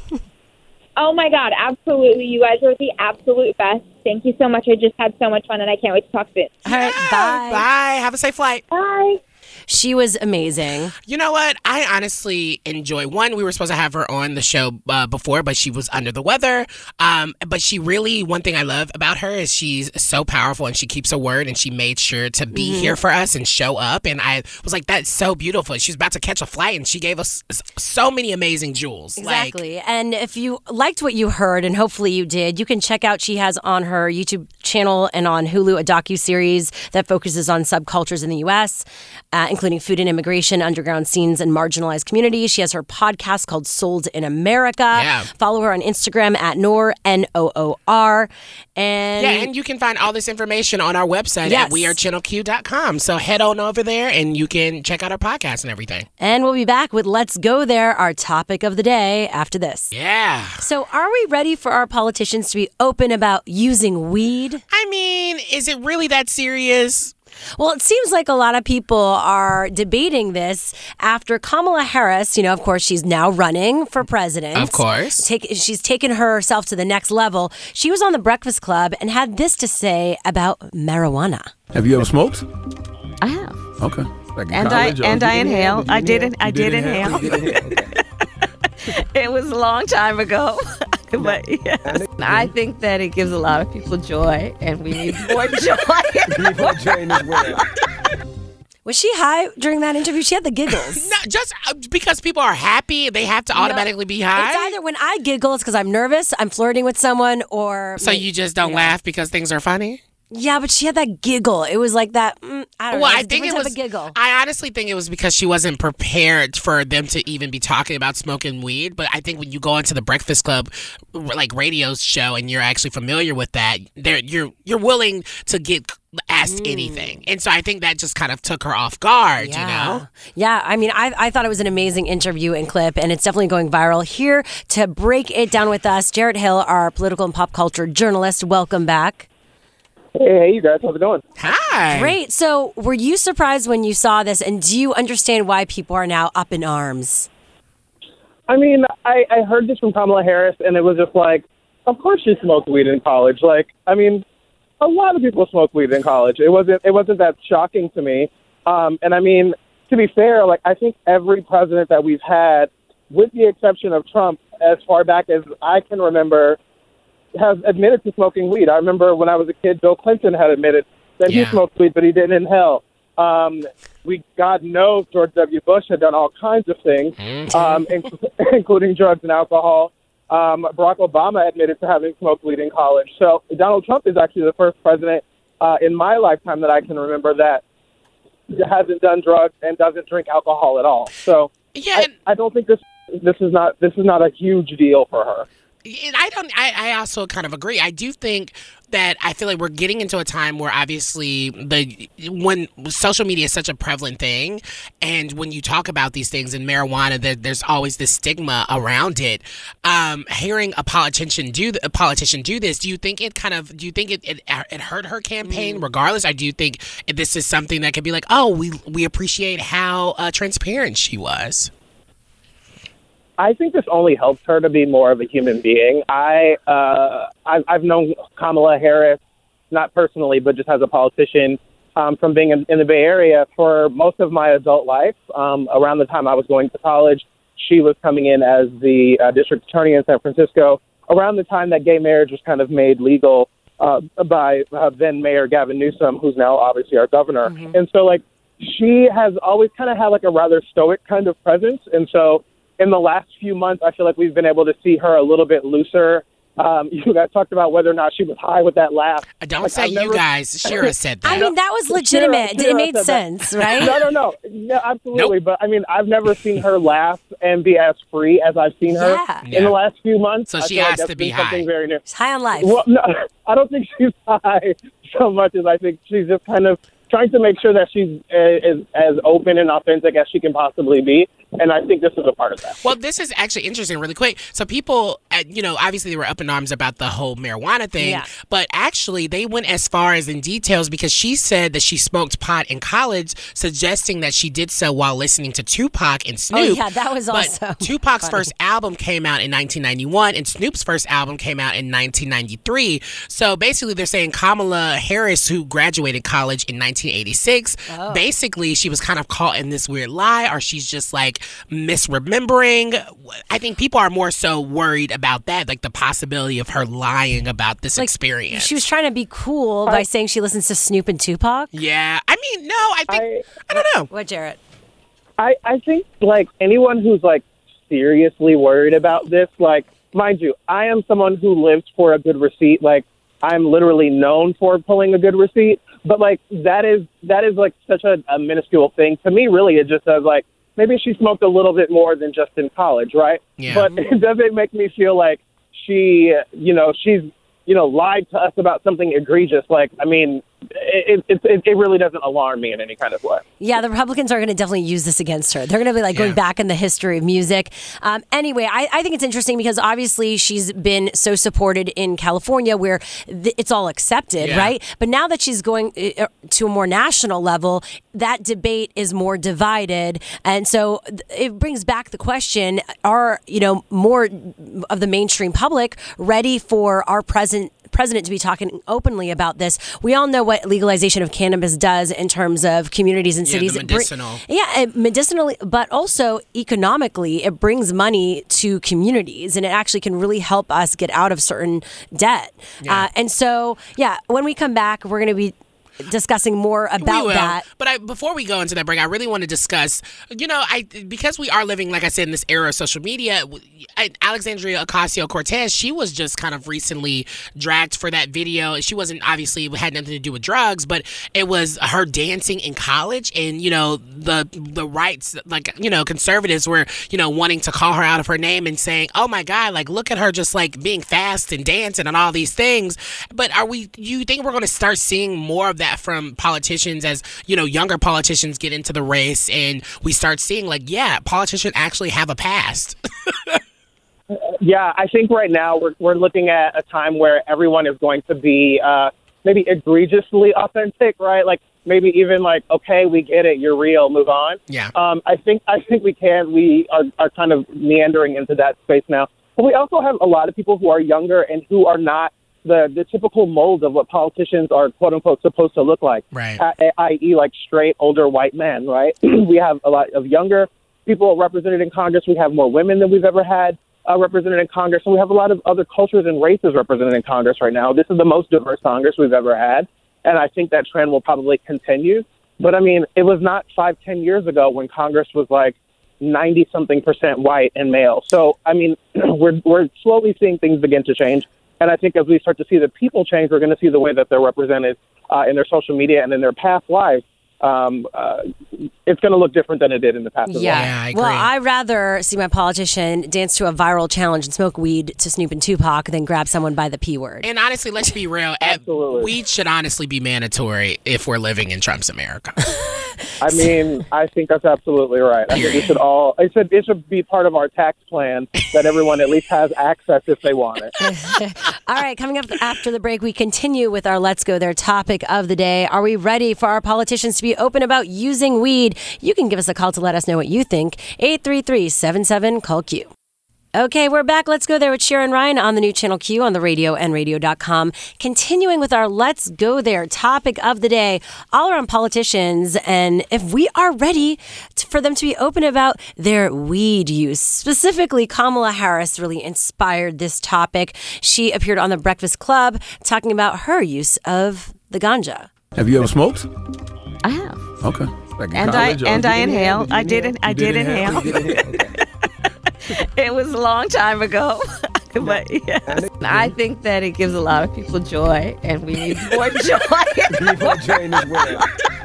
Oh, my God, absolutely. You guys are the absolute best. Thank you so much. I just had so much fun, and I can't wait to talk soon. All right, bye. Bye. Have a safe flight. Bye. She was amazing. You know what? I honestly enjoy. One, we were supposed to have her on the show uh, before, but she was under the weather. Um, but she really, one thing I love about her is she's so powerful and she keeps her word, and she made sure to be Mm-hmm. here for us and show up. And I was like, that's so beautiful. She was about to catch a flight and she gave us s- so many amazing jewels. Like, Exactly. And if you liked what you heard, and hopefully you did, you can check out, she has on her YouTube channel and on Hulu a docuseries that focuses on subcultures in the U S, uh, including food and immigration, underground scenes, and marginalized communities. She has her podcast called Sold in America. Yeah. Follow her on Instagram at Noor, N O O R. And yeah, and you can find all this information on our website Yes. at we are channel q dot com. So head on over there and you can check out our podcast and everything. and we'll be back with Let's Go There, our topic of the day, after this. Yeah. So are we ready for our politicians to be open about using weed? I mean, is it really that serious? Well, it seems like a lot of people are debating this after Kamala Harris, you know, of course, she's now running for president. Of course. Take, she's taken herself to the next level. She was on The Breakfast Club and had this to say about marijuana. Have you ever smoked? I have. Okay. Like in And I college, or and did I you inhale. Did you I did it. I You did inhale. You did inhale? Okay. It was a long time ago, but yes, I think that it gives a lot of people joy, and we need more joy. Need more joy in this world. Was she high during that interview? She had the giggles. No, just uh, because people are happy, they have to automatically be high. It's either when I giggle, it's because I'm nervous, I'm flirting with someone, or... So you just don't Yeah. laugh because things are funny? Yeah, but she had that giggle. It was like that, mm, I don't Well, know. I It was a think it different was. type of giggle. I honestly think it was because she wasn't prepared for them to even be talking about smoking weed. But I think when you go into the Breakfast Club, like radio show, and you're actually familiar with that, there you're you're willing to get past mm. anything. And so I think that just kind of took her off guard, yeah. you know? Yeah, I mean, I, I thought it was an amazing interview and clip, and it's definitely going viral. Here to break it down with us, Jarrett Hill, our political and pop culture journalist. Welcome back. Hey, hey, you guys. How's it going? Hi. Great. So were you surprised when you saw this, and do you understand why people are now up in arms? I mean, I, I heard this from Kamala Harris, and it was just like, of course she smoked weed in college. Like, I mean, a lot of people smoke weed in college. It wasn't it wasn't that shocking to me. Um, and I mean, to be fair, like I think every president that we've had, with the exception of Trump, as far back as I can remember, has admitted to smoking weed. I remember when I was a kid, Bill Clinton had admitted that yeah. he smoked weed, but he didn't inhale. Um, we, God knows, George W. Bush had done all kinds of things, um, in, including drugs and alcohol. Um, Barack Obama admitted to having smoked weed in college. So Donald Trump is actually the first president uh, in my lifetime that I can remember that hasn't done drugs and doesn't drink alcohol at all. So yeah, I, I don't think this this is not this is not a huge deal for her. I don't. I, I also kind of agree. I do think that I feel like we're getting into a time where obviously the when social media is such a prevalent thing, and when you talk about these things in marijuana, there, there's always this stigma around it. Um, hearing a politician do a politician do this, do you think it kind of do you think it it, it hurt her campaign regardless, or do you think this is something that could be like, oh, we we appreciate how uh, transparent she was? I think this only helps her to be more of a human being. I, uh, I've, I've known Kamala Harris, not personally, but just as a politician, um, from being in, in the Bay Area for most of my adult life. Um, around the time I was going to college, she was coming in as the uh, district attorney in San Francisco. Around the time that gay marriage was kind of made legal uh, by uh, then Mayor Gavin Newsom, who's now obviously our governor. Mm-hmm. And so, like, she has always kind of had, like, a rather stoic kind of presence. And so in the last few months, I feel like we've been able to see her a little bit looser. Um, you guys talked about whether or not she was high with that laugh. Don't like, say I've you never... guys. Shira said that. I mean, that was legitimate. Shira, Shira it made sense, that. right? No, no, no. Yeah, absolutely. Nope. But, I mean, I've never seen her laugh and be as free as I've seen her Yeah. in Yeah. the last few months. So I she feel like has that's to be been something high. Very new. She's high on life. Well, no, I don't think she's high so much as I think she's just kind of trying to make sure that she's uh, as, as open and authentic as she can possibly be. And I think this is a part of that. Well, this is actually interesting, really quick. So people, uh, you know, obviously they were up in arms about the whole marijuana thing, Yeah. but actually they went as far as in details because she said that she smoked pot in college, suggesting that she did so while listening to Tupac and Snoop. Oh, yeah, that was but also Tupac's funny. first album came out in nineteen ninety-one, and Snoop's first album came out in nineteen ninety-three. So basically they're saying Kamala Harris, who graduated college in nineteen eighty-six, Oh. basically she was kind of caught in this weird lie, or she's just like misremembering. I think people are more so worried about that, like the possibility of her lying about this Like, experience. She was trying to be cool by saying she listens to Snoop and Tupac. yeah, I mean, no, I think I, I- don't know. What, Jarrett? I, I think, like, anyone who's, like, seriously worried about this, like, mind you, I am someone who lives for a good receipt. Like, I'm literally known for pulling a good receipt. But, like, that is, that is like, such a, a minuscule thing. To me, really, it just says, like, maybe she smoked a little bit more than just in college, right? Yeah. But it doesn't make me feel like she, you know, she's, you know, lied to us about something egregious. Like, I mean, it, it, it, it really doesn't alarm me in any kind of way. Yeah, the Republicans are going to definitely use this against her. They're going to be like going Yeah. back in the history of music. Um, anyway, I, I think it's interesting because obviously she's been so supported in California where th- it's all accepted, Yeah. right? But now that she's going uh, to a more national level, that debate is more divided. And so th- it brings back the question, are, you know, more of the mainstream public ready for our present president to be talking openly about this? We all know what legalization of cannabis does in terms of communities and Yeah, cities. the It bring- medicinal. yeah, it- medicinally, but also economically, it brings money to communities, and it actually can really help us get out of certain debt. Yeah. Uh, and so, yeah, when we come back, we're going to be discussing more about we will. that. But I, before we go into that break, I really want to discuss, you know, I because we are living, like I said, in this era of social media, I, Alexandria Ocasio-Cortez, she was just kind of recently dragged for that video. She wasn't, obviously, it had nothing to do with drugs, but it was her dancing in college, and, you know, the the rights, like, you know, conservatives were, you know, wanting to call her out of her name and saying, oh my God, like, look at her just, like, being fast and dancing and all these things. But are we, you think we're going to start seeing more of that that from politicians as, you know, younger politicians get into the race and we start seeing like, yeah, politicians actually have a past. Yeah, I think right now we're we're looking at a time where everyone is going to be uh, maybe egregiously authentic, right? Like maybe even like, okay, we get it, you're real, move on. Yeah. Um, I think I think we can. We are, are kind of meandering into that space now. But we also have a lot of people who are younger and who are not the, the typical mold of what politicians are, quote unquote, supposed to look like. Right. Uh, that is like straight, older white men, right? We have a lot of younger people represented in Congress. We have more women than we've ever had uh, represented in Congress. And we have a lot of other cultures and races represented in Congress right now. This is the most diverse Congress we've ever had. And I think that trend will probably continue. But, I mean, it was not five, ten years ago when Congress was like ninety-something percent white and male. So, I mean, we're we're slowly seeing things begin to change. And I think as we start to see the people change, we're going to see the way that they're represented uh, in their social media and in their past lives. Um, uh, it's going to look different than it did in the past. Yeah, as well. Yeah, I agree. well, I'd rather see my politician dance to a viral challenge and smoke weed to Snoop and Tupac than grab someone by the P word. And honestly, let's be real. Absolutely. Weed should honestly be mandatory if we're living in Trump's America. I mean, I think that's absolutely right. I think we should all, it should, it should be part of our tax plan that everyone at least has access if they want it. All right, coming up after the break, we continue with our Let's Go There topic of the day. Are we ready for our politicians to be open about using weed? You can give us a call to let us know what you think. eight three three, seven seven, call Q. Okay, we're back. Let's Go There with Sharon Ryan on the new Channel Q on the radio and radio dot com. Continuing with our Let's Go There topic of the day, all around politicians, and if we are ready to, for them to be open about their weed use. Specifically, Kamala Harris really inspired this topic. She appeared on The Breakfast Club talking about her use of the ganja. Have you ever smoked? I have. Okay. Like in And I college, or- and I Did you inhaled. I inhale? did. I You did inhale. You did inhale? Okay. It was a long time ago, but yes, I think that it gives a lot of people joy, and we need more joy. Need more joy in this world.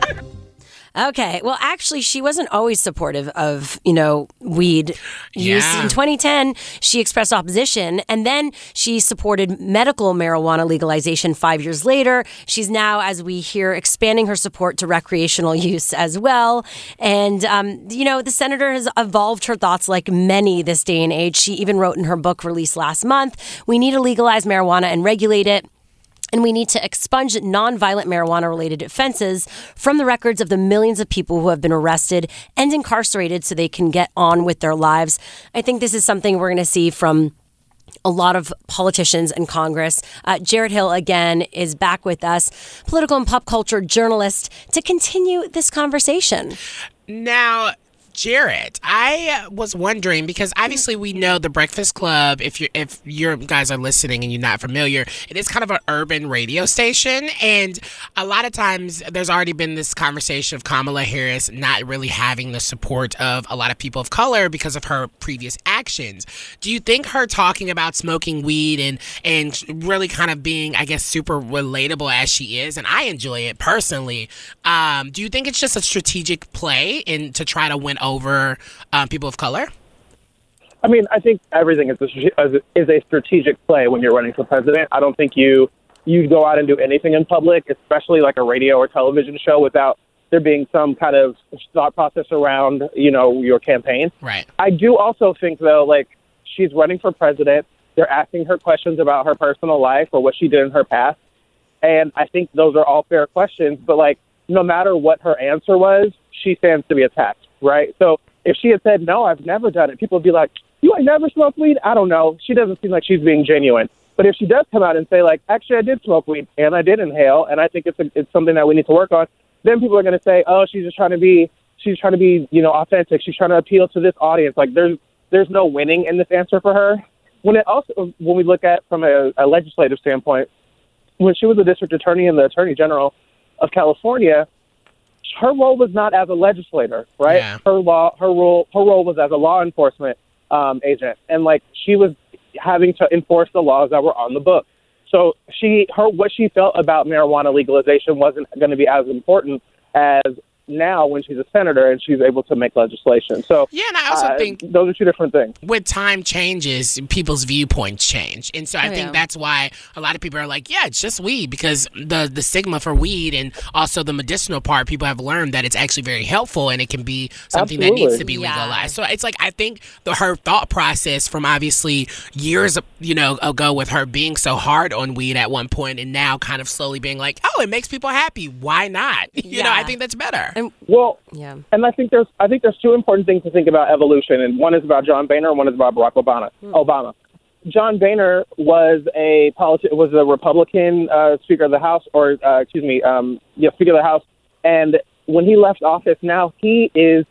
Okay. Well, actually, she wasn't always supportive of, you know, weed use. Yeah. In twenty ten, she expressed opposition, and then she supported medical marijuana legalization five years later. She's now, as we hear, expanding her support to recreational use as well. And, um, you know, the senator has evolved her thoughts like many this day and age. She even wrote in her book released last month, "We need to legalize marijuana and regulate it. And we need to expunge nonviolent marijuana-related offenses from the records of the millions of people who have been arrested and incarcerated so they can get on with their lives." I think this is something we're going to see from a lot of politicians in Congress. Uh, Jared Hill, again, is back with us, political and pop culture journalist, to continue this conversation. Now, Jarrett, I was wondering, because obviously we know the Breakfast Club, if you if you guys are listening and you're not familiar, it is kind of an urban radio station, and a lot of times there's already been this conversation of Kamala Harris not really having the support of a lot of people of color because of her previous actions. Do you think her talking about smoking weed and, and really kind of being, I guess, super relatable as she is, and I enjoy it personally, um, do you think it's just a strategic play in to try to win over um, people of color? I mean, I think everything is a, is a strategic play when you're running for president. I don't think you you go out and do anything in public, especially like a radio or television show, without there being some kind of thought process around, you know, your campaign. Right. I do also think, though, like, she's running for president. They're asking her questions about her personal life or what she did in her past. And I think those are all fair questions. But, like, no matter what her answer was, she stands to be attacked, right? So if she had said, no, I've never done it, people would be like, you ain't never smoked weed? I don't know. She doesn't seem like she's being genuine. But if she does come out and say, like, actually, I did smoke weed and I did inhale, and I think it's a, it's something that we need to work on, then people are going to say, oh, she's just trying to be, she's trying to be, you know, authentic. She's trying to appeal to this audience. Like, there's there's no winning in this answer for her. When it also, when we look at from a, a legislative standpoint, when she was a district attorney and the attorney general of California, her role was not as a legislator, right? Yeah. Her law, her role, her role was as a law enforcement um, agent, and like she was having to enforce the laws that were on the book. So she, her, what she felt about marijuana legalization wasn't going to be as important as now when she's a senator and she's able to make legislation. So yeah, and I also uh, think those are two different things. With time changes, people's viewpoints change, and so I Oh, think yeah. that's why a lot of people are like, yeah, it's just weed, because the the stigma for weed and also the medicinal part, people have learned that it's actually very helpful and it can be something that needs to be Yeah. legalized. So it's like I think the her thought process from obviously years you know ago with her being so hard on weed at one point and now kind of slowly being like, oh, it makes people happy. Why not? You know, I Yeah. think that's better. And, Well, yeah. and I think there's I think there's two important things to think about evolution, and one is about John Boehner and one is about Barack Obama. Obama. John Boehner was a politi- was a Republican uh, Speaker of the House, or uh, excuse me, um, yeah, Speaker of the House. And when he left office, now he is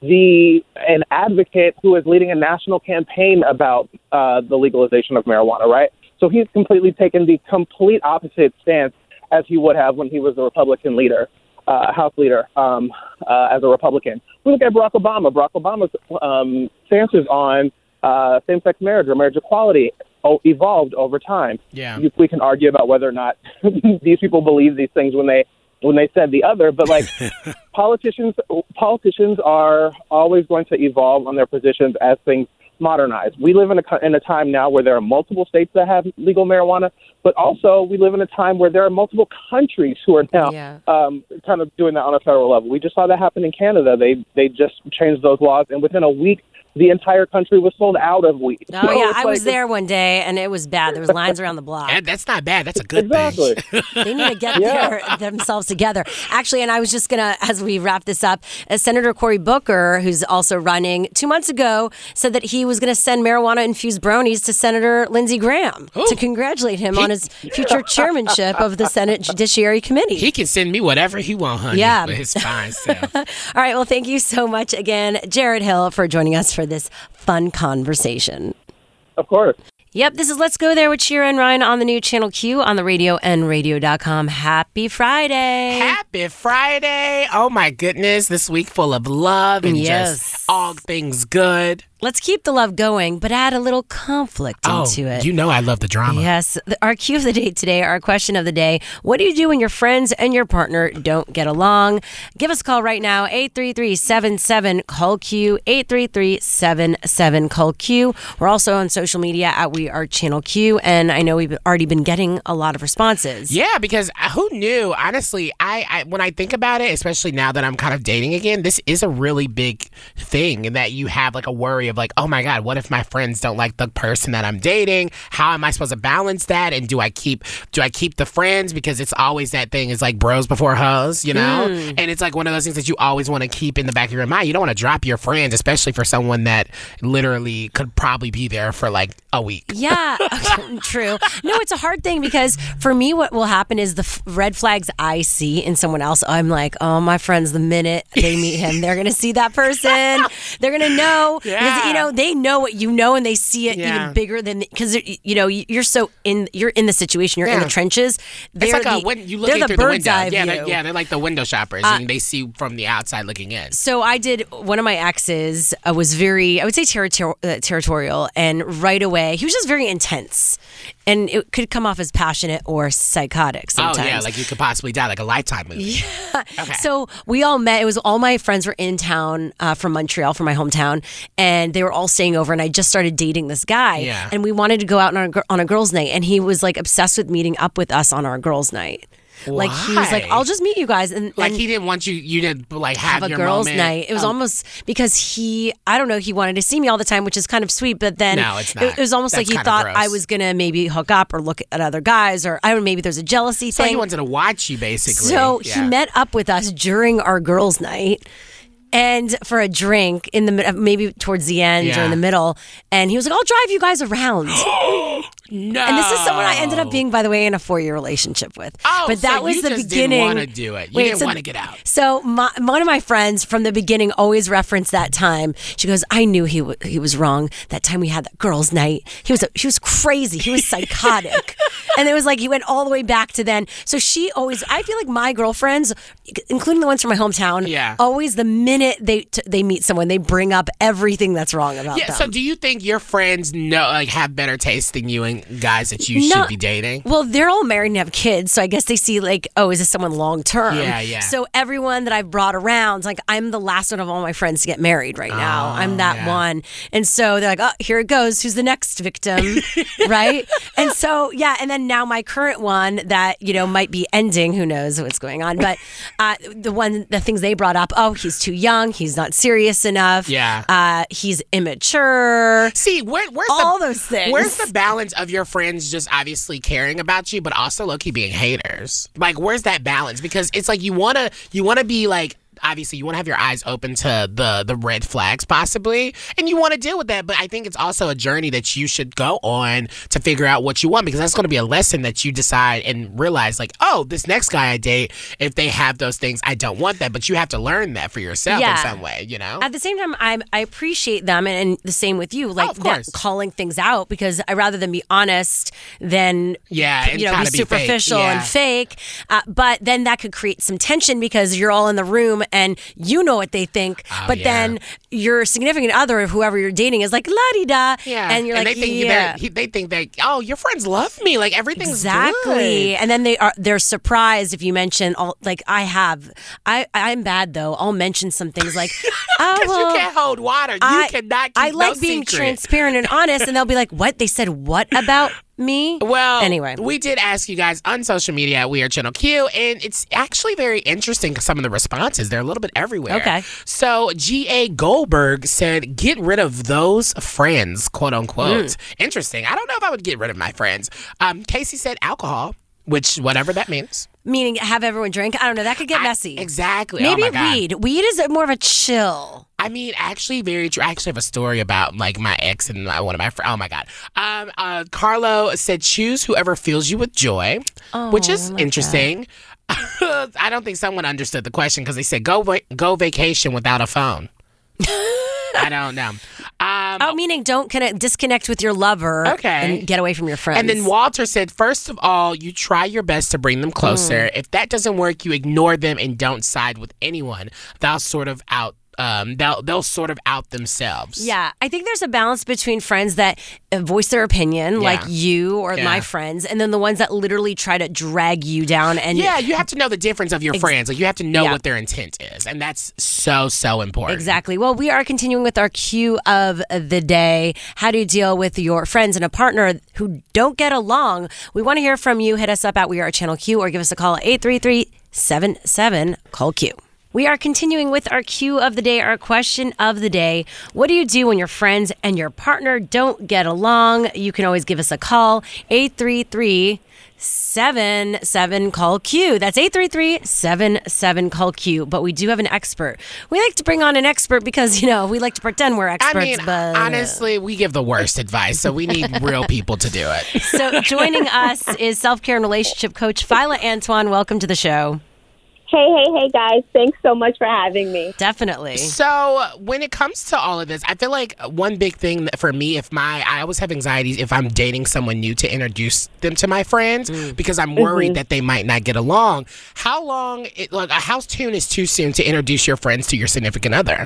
the an advocate who is leading a national campaign about uh, the legalization of marijuana. Right. So he's completely taken the complete opposite stance as he would have when he was a Republican leader. Uh, House leader um, uh, as a Republican. We look at Barack Obama. Barack Obama's um, stances on uh, same-sex marriage or marriage equality o- evolved over time. Yeah. You, we can argue about whether or not these people believe these things when they when they said the other, but like politicians, politicians are always going to evolve on their positions as things modernize. We live in a in a time now where there are multiple states that have legal marijuana, but also we live in a time where there are multiple countries who are now Yeah. um, kind of doing that on a federal level. We just saw that happen in Canada. They they just changed those laws, and within a week, the entire country was sold out of weed. Oh, So yeah. it's I was like- there one day, and it was bad. There was lines around the block. And that's not bad. That's a good Exactly. thing. They need to get Yeah. their, themselves together. Actually, and I was just going to, as we wrap this up, uh, Senator Cory Booker, who's also running, two months ago said that he was going to send marijuana-infused bronies to Senator Lindsey Graham Ooh. to congratulate him on his future chairmanship of the Senate Judiciary Committee. He can send me whatever he want, honey. Yeah. With his fine self. All right, well, thank you so much again, Jared Hill, for joining us for this fun conversation. Of course. Yep, this is Let's Go There with Shira and Ryan on the new Channel Q on the radio and radio dot com. Happy Friday. Happy Friday. Oh, my goodness. This week full of love and Yes. just all things good. Let's keep the love going, but add a little conflict Oh, into it. you know I love the drama. Yes. The- Our cue of the day today, our question of the day, what do you do when your friends and your partner don't get along? Give us a call right now, eight three three, seven seven, call Q, eight three three, seven seven, call Q. We're also on social media at We Are Channel Q, and I know we've already been getting a lot of responses. Yeah, because who knew? Honestly, I, I when I think about it, especially now that I'm kind of dating again, this is a really big thing in that you have like a worry of like, oh my God, what if my friends don't like the person that I'm dating? How am I supposed to balance that? And do I keep do I keep the friends? Because it's always that thing is like bros before hoes, you know? Mm. And it's like one of those things that you always want to keep in the back of your mind. You don't want to drop your friends, especially for someone that literally could probably be there for like a week. Yeah, okay, true. No, it's a hard thing because for me, what will happen is the f- red flags I see in someone else, I'm like, oh, my friends, the minute they meet him, they're going to see that person. They're going to know. Yeah. Because, you know, they know what you know and they see it Yeah. even bigger than, because, you know, you're so in, you're in the situation, you're in Yeah. the trenches. They're It's like the, a win- you they're looking the through the bird's window. eye Yeah, view. they're, yeah, they're like the window shoppers, Uh, and they see from the outside looking in. So I did, one of my exes uh, was very, I would say territor- uh, territorial, and right away, he was just very intense. And it could come off as passionate or psychotic sometimes. Oh yeah, like you could possibly die, like a Lifetime movie. Yeah. Okay. So we all met. It was all my friends were in town uh, from Montreal, from my hometown, and they were all staying over. And I just started dating this guy, Yeah. and we wanted to go out on a, gir- on a girls' night, and he was like obsessed with meeting up with us on our girls' night. Like he was like, Why? I'll just meet you guys, and Like and he didn't want you, you to like have, have a your girls' moment. night. It was Oh. almost because he, I don't know, he wanted to see me all the time, which is kind of sweet. But then No, it's It, not. it was almost That's like he kinda thought gross. I was gonna maybe hook up or look at other guys, or I don't know, maybe there's a jealousy So thing. he wanted to watch you, basically. So Yeah. he met up with us during our girls' night. And for a drink in the mid- maybe towards the end or Yeah. in the middle, and he was like, "I'll drive you guys around." No. And this is someone I ended up being, by the way, in a four-year relationship with. Oh, but that so was you the just beginning. didn't want to do it. You Wait, didn't so- want to get out. So my, one of my friends from the beginning always referenced that time. She goes, "I knew he w- he was wrong. That time we had that girls' night. He was a, he was crazy. He was psychotic." And it was like he went all the way back to then. So she always, I feel like my girlfriends, including the ones from my hometown, Yeah. always the minute they t- they meet someone, they bring up everything that's wrong about Yeah. them. So do you think your friends know, like, have better taste than you telling guys that you No. should be dating? Well, they're all married and have kids, so I guess they see like, oh, is this someone long term? Yeah, yeah. So everyone that I've brought around, like I'm the last one of all my friends to get married right now. Oh, I'm that yeah. one, and so they're like, oh, here it goes. Who's the next victim, right? And so yeah, and then now my current one that you know might be ending. Who knows what's going on? But uh, the one, the things they brought up. Oh, he's too young. He's not serious enough. Yeah. Uh, he's immature. See, where, where's all the, those things. Where's the balance of your friends just obviously caring about you, but also low-key being haters? Like, where's that balance? Because it's like you wanna you wanna be like. Obviously, you want to have your eyes open to the the red flags, possibly, and you want to deal with that. But I think it's also a journey that you should go on to figure out what you want, because that's going to be a lesson that you decide and realize, like, oh, this next guy I date, if they have those things, I don't want that. But you have to learn that for yourself Yeah. in some way, you know? At the same time, I I appreciate them, and, and the same with you, like of that course. calling things out, because I rather than be honest than Yeah, and you know be kinda be fake. superficial Yeah. and fake. Uh, but then that could create some tension because you're all in the room and you know what they think, Oh, but yeah. then your significant other, or whoever you're dating, is like la di da, Yeah, and you're like they think yeah. they're- he- they think that oh, your friends love me, like everything's Exactly, good. and then they are they're surprised if you mention all like I have. I I'm bad though. I'll mention some things like oh 'Cause well, you can't hold water. You I, cannot keep I like no being secret. transparent and honest, and they'll be like, "What? They said what about me?" Well, anyway, we did ask you guys on social media at We Are Channel Q, and it's actually very interesting. Some of the responses, they're a little bit everywhere. Okay. So G A Goldberg said, "Get rid of those friends," quote unquote. Mm. Interesting. I don't know if I would get rid of my friends. Um, Casey said alcohol, which whatever that means. meaning have everyone drink. I don't know. That could get I- messy. exactly. Maybe Oh my God. weed. Weed is more of a chill. I mean, actually, very true. I actually have a story about like my ex and my, one of my friends. Oh my God. Um, uh, Carlo said, choose whoever fills you with joy, which Oh, is I like interesting. I don't think someone understood the question because they said, go va- go vacation without a phone. I don't know. Um, Oh, meaning don't connect, disconnect with your lover. Okay. And get away from your friends. And then Walter said, first of all, you try your best to bring them closer. Mm. If that doesn't work, you ignore them and don't side with anyone. They'll sort of out. Um, they'll they'll sort of out themselves. Yeah, I think there's a balance between friends that uh, voice their opinion, Yeah. like you or Yeah. my friends, and then the ones that literally try to drag you down. And Yeah, you have to know the difference of your Ex- friends. Like you have to know Yeah. what their intent is, and that's so so important. Exactly. Well, we are continuing with our cue of the day. How do you deal with your friends and a partner who don't get along? We want to hear from you. Hit us up at We Are Channel Q or give us a call at eight three three, seven seven, call Q. We are continuing with our cue of the day, our question of the day. What do you do when your friends and your partner don't get along? You can always give us a call, eight three three, seven seven, call Q. That's eight three three, seven seven, call Q. But we do have an expert. We like to bring on an expert because, you know, we like to pretend we're experts. I mean, but honestly, we give the worst advice, so we need real people to do it. So joining us is self-care and relationship coach Phyla Antoine. Welcome to the show. Hey, hey, hey, guys. Thanks so much for having me. Definitely. So when it comes to all of this, I feel like one big thing that for me, if my I always have anxieties if I'm dating someone new to introduce them to my friends because I'm worried Mhm. that they might not get along. How long? It, like how soon is too soon to introduce your friends to your significant other?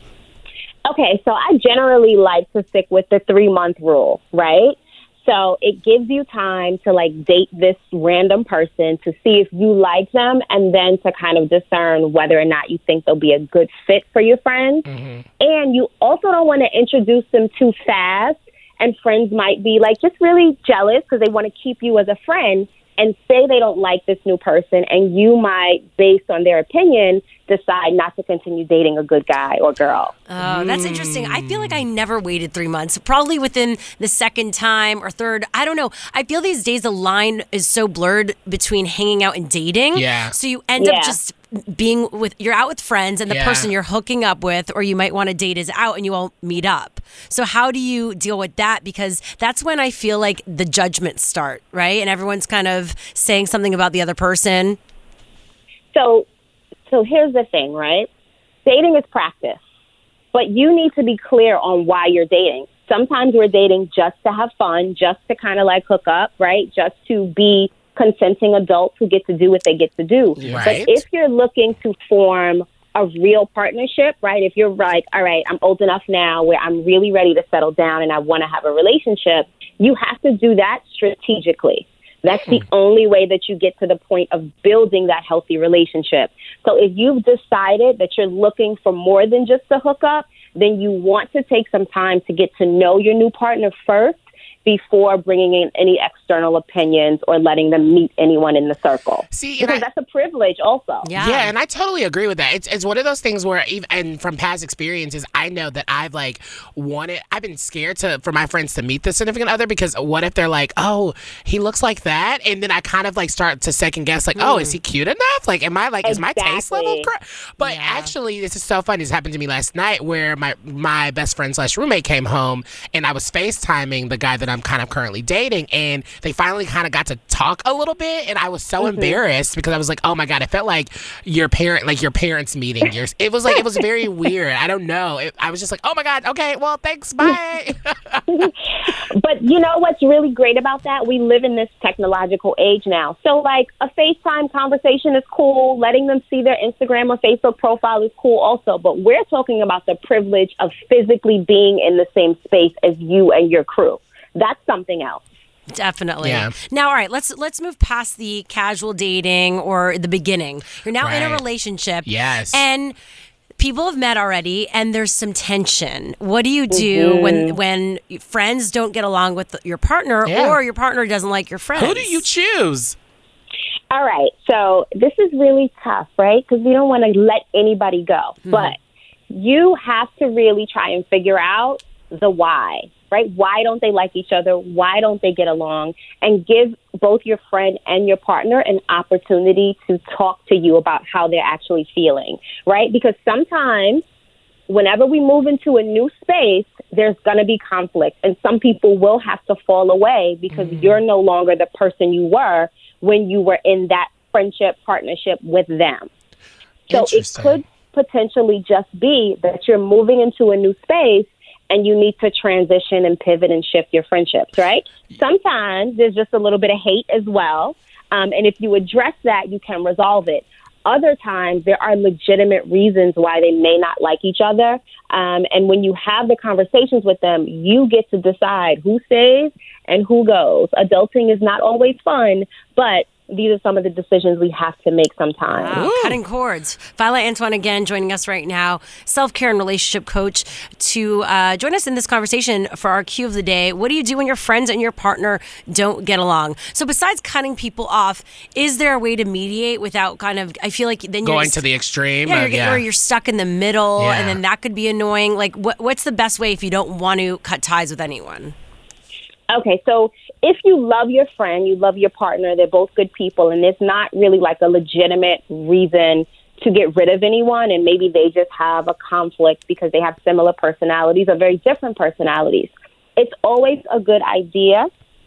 Okay, so I generally like to stick with the three-month rule, right? So it gives you time to, like, date this random person to see if you like them and then to kind of discern whether or not you think they'll be a good fit for your friends. And you also don't want to introduce them too fast, and friends might be, like, just really jealous because they want to keep you as a friend and say they don't like this new person, and you might, based on their opinion, decide not to continue dating a good guy or girl. Oh, that's interesting. I feel like I never waited three months. Probably within the second time or third. I don't know. I feel these days the line is so blurred between hanging out and dating. Yeah. So you end Yeah. up just being with, you're out with friends and the Yeah. person you're hooking up with or you might want to date is out and you all meet up. So how do you deal with that? Because that's when I feel like the judgments start, right? And everyone's kind of saying something about the other person. So, so here's the thing, right? Dating is practice, but you need to be clear on why you're dating. Sometimes we're dating just to have fun, just to kind of like hook up, right? Just to be consenting adults who get to do what they get to do. Right. But if you're looking to form a real partnership, right? If you're like, all right, I'm old enough now where I'm really ready to settle down and I want to have a relationship, you have to do that strategically. That's the only way that you get to the point of building that healthy relationship. So if you've decided that you're looking for more than just a hookup, then you want to take some time to get to know your new partner first before bringing in any external opinions or letting them meet anyone in the circle. See, because I, that's a privilege also. Yeah. yeah, and I totally agree with that. It's it's one of those things where, even, and from past experiences, I know that I've like wanted, I've been scared to for my friends to meet the significant other, because what if they're like, oh, he looks like that? And then I kind of like start to second guess, like, mm. oh, is he cute enough? Like, am I like, exactly. is my taste level correct? But yeah. actually, this is so funny. This happened to me last night where my, my best friend slash roommate came home, and I was FaceTiming the guy that I'm kind of currently dating, and they finally kind of got to talk a little bit, and I was so mm-hmm. embarrassed because I was like, oh my God, it felt like your parent, like your parents meeting. Yours. It was like, it was very weird. I don't know. It, I was just like, oh my God, okay, well, thanks, bye. But you know what's really great about that? We live in this technological age now. So like a FaceTime conversation is cool. Letting them see their Instagram or Facebook profile is cool also. But we're talking about the privilege of physically being in the same space as you and your crew. That's something else. Definitely. Yeah. Now, all right, let's let's move past the casual dating or the beginning. You're now right. in a relationship. Yes. And people have met already, and there's some tension. What do you do mm-hmm. when when friends don't get along with your partner, yeah. or your partner doesn't like your friends? Who do you choose? All right. So this is really tough, right? Because we don't want to let anybody go. Mm-hmm. But you have to really try and figure out the why. Right? Why don't they like each other? Why don't they get along? And give both your friend and your partner an opportunity to talk to you about how they're actually feeling, right? Because sometimes whenever we move into a new space, there's going to be conflict, and some people will have to fall away because mm. you're no longer the person you were when you were in that friendship, partnership with them. So it could potentially just be that you're moving into a new space and you need to transition and pivot and shift your friendships, right? Sometimes there's just a little bit of hate as well. Um, and if you address that, you can resolve it. Other times, there are legitimate reasons why they may not like each other. Um, and when you have the conversations with them, you get to decide who stays and who goes. Adulting is not always fun, but these are some of the decisions we have to make sometimes. Wow, cutting cords. Violet Antoine again joining us right now, self-care and relationship coach, to uh, join us in this conversation for our cue of the day. What do you do when your friends and your partner don't get along? So besides cutting people off, is there a way to mediate without kind of, I feel like then you're going just, to the extreme? Yeah, of, you're, yeah. or you're stuck in the middle, yeah. and then that could be annoying. Like, what, what's the best way if you don't want to cut ties with anyone? Okay, so if you love your friend, you love your partner, they're both good people, and there's not really like a legitimate reason to get rid of anyone, and maybe they just have a conflict because they have similar personalities or very different personalities, it's always a good idea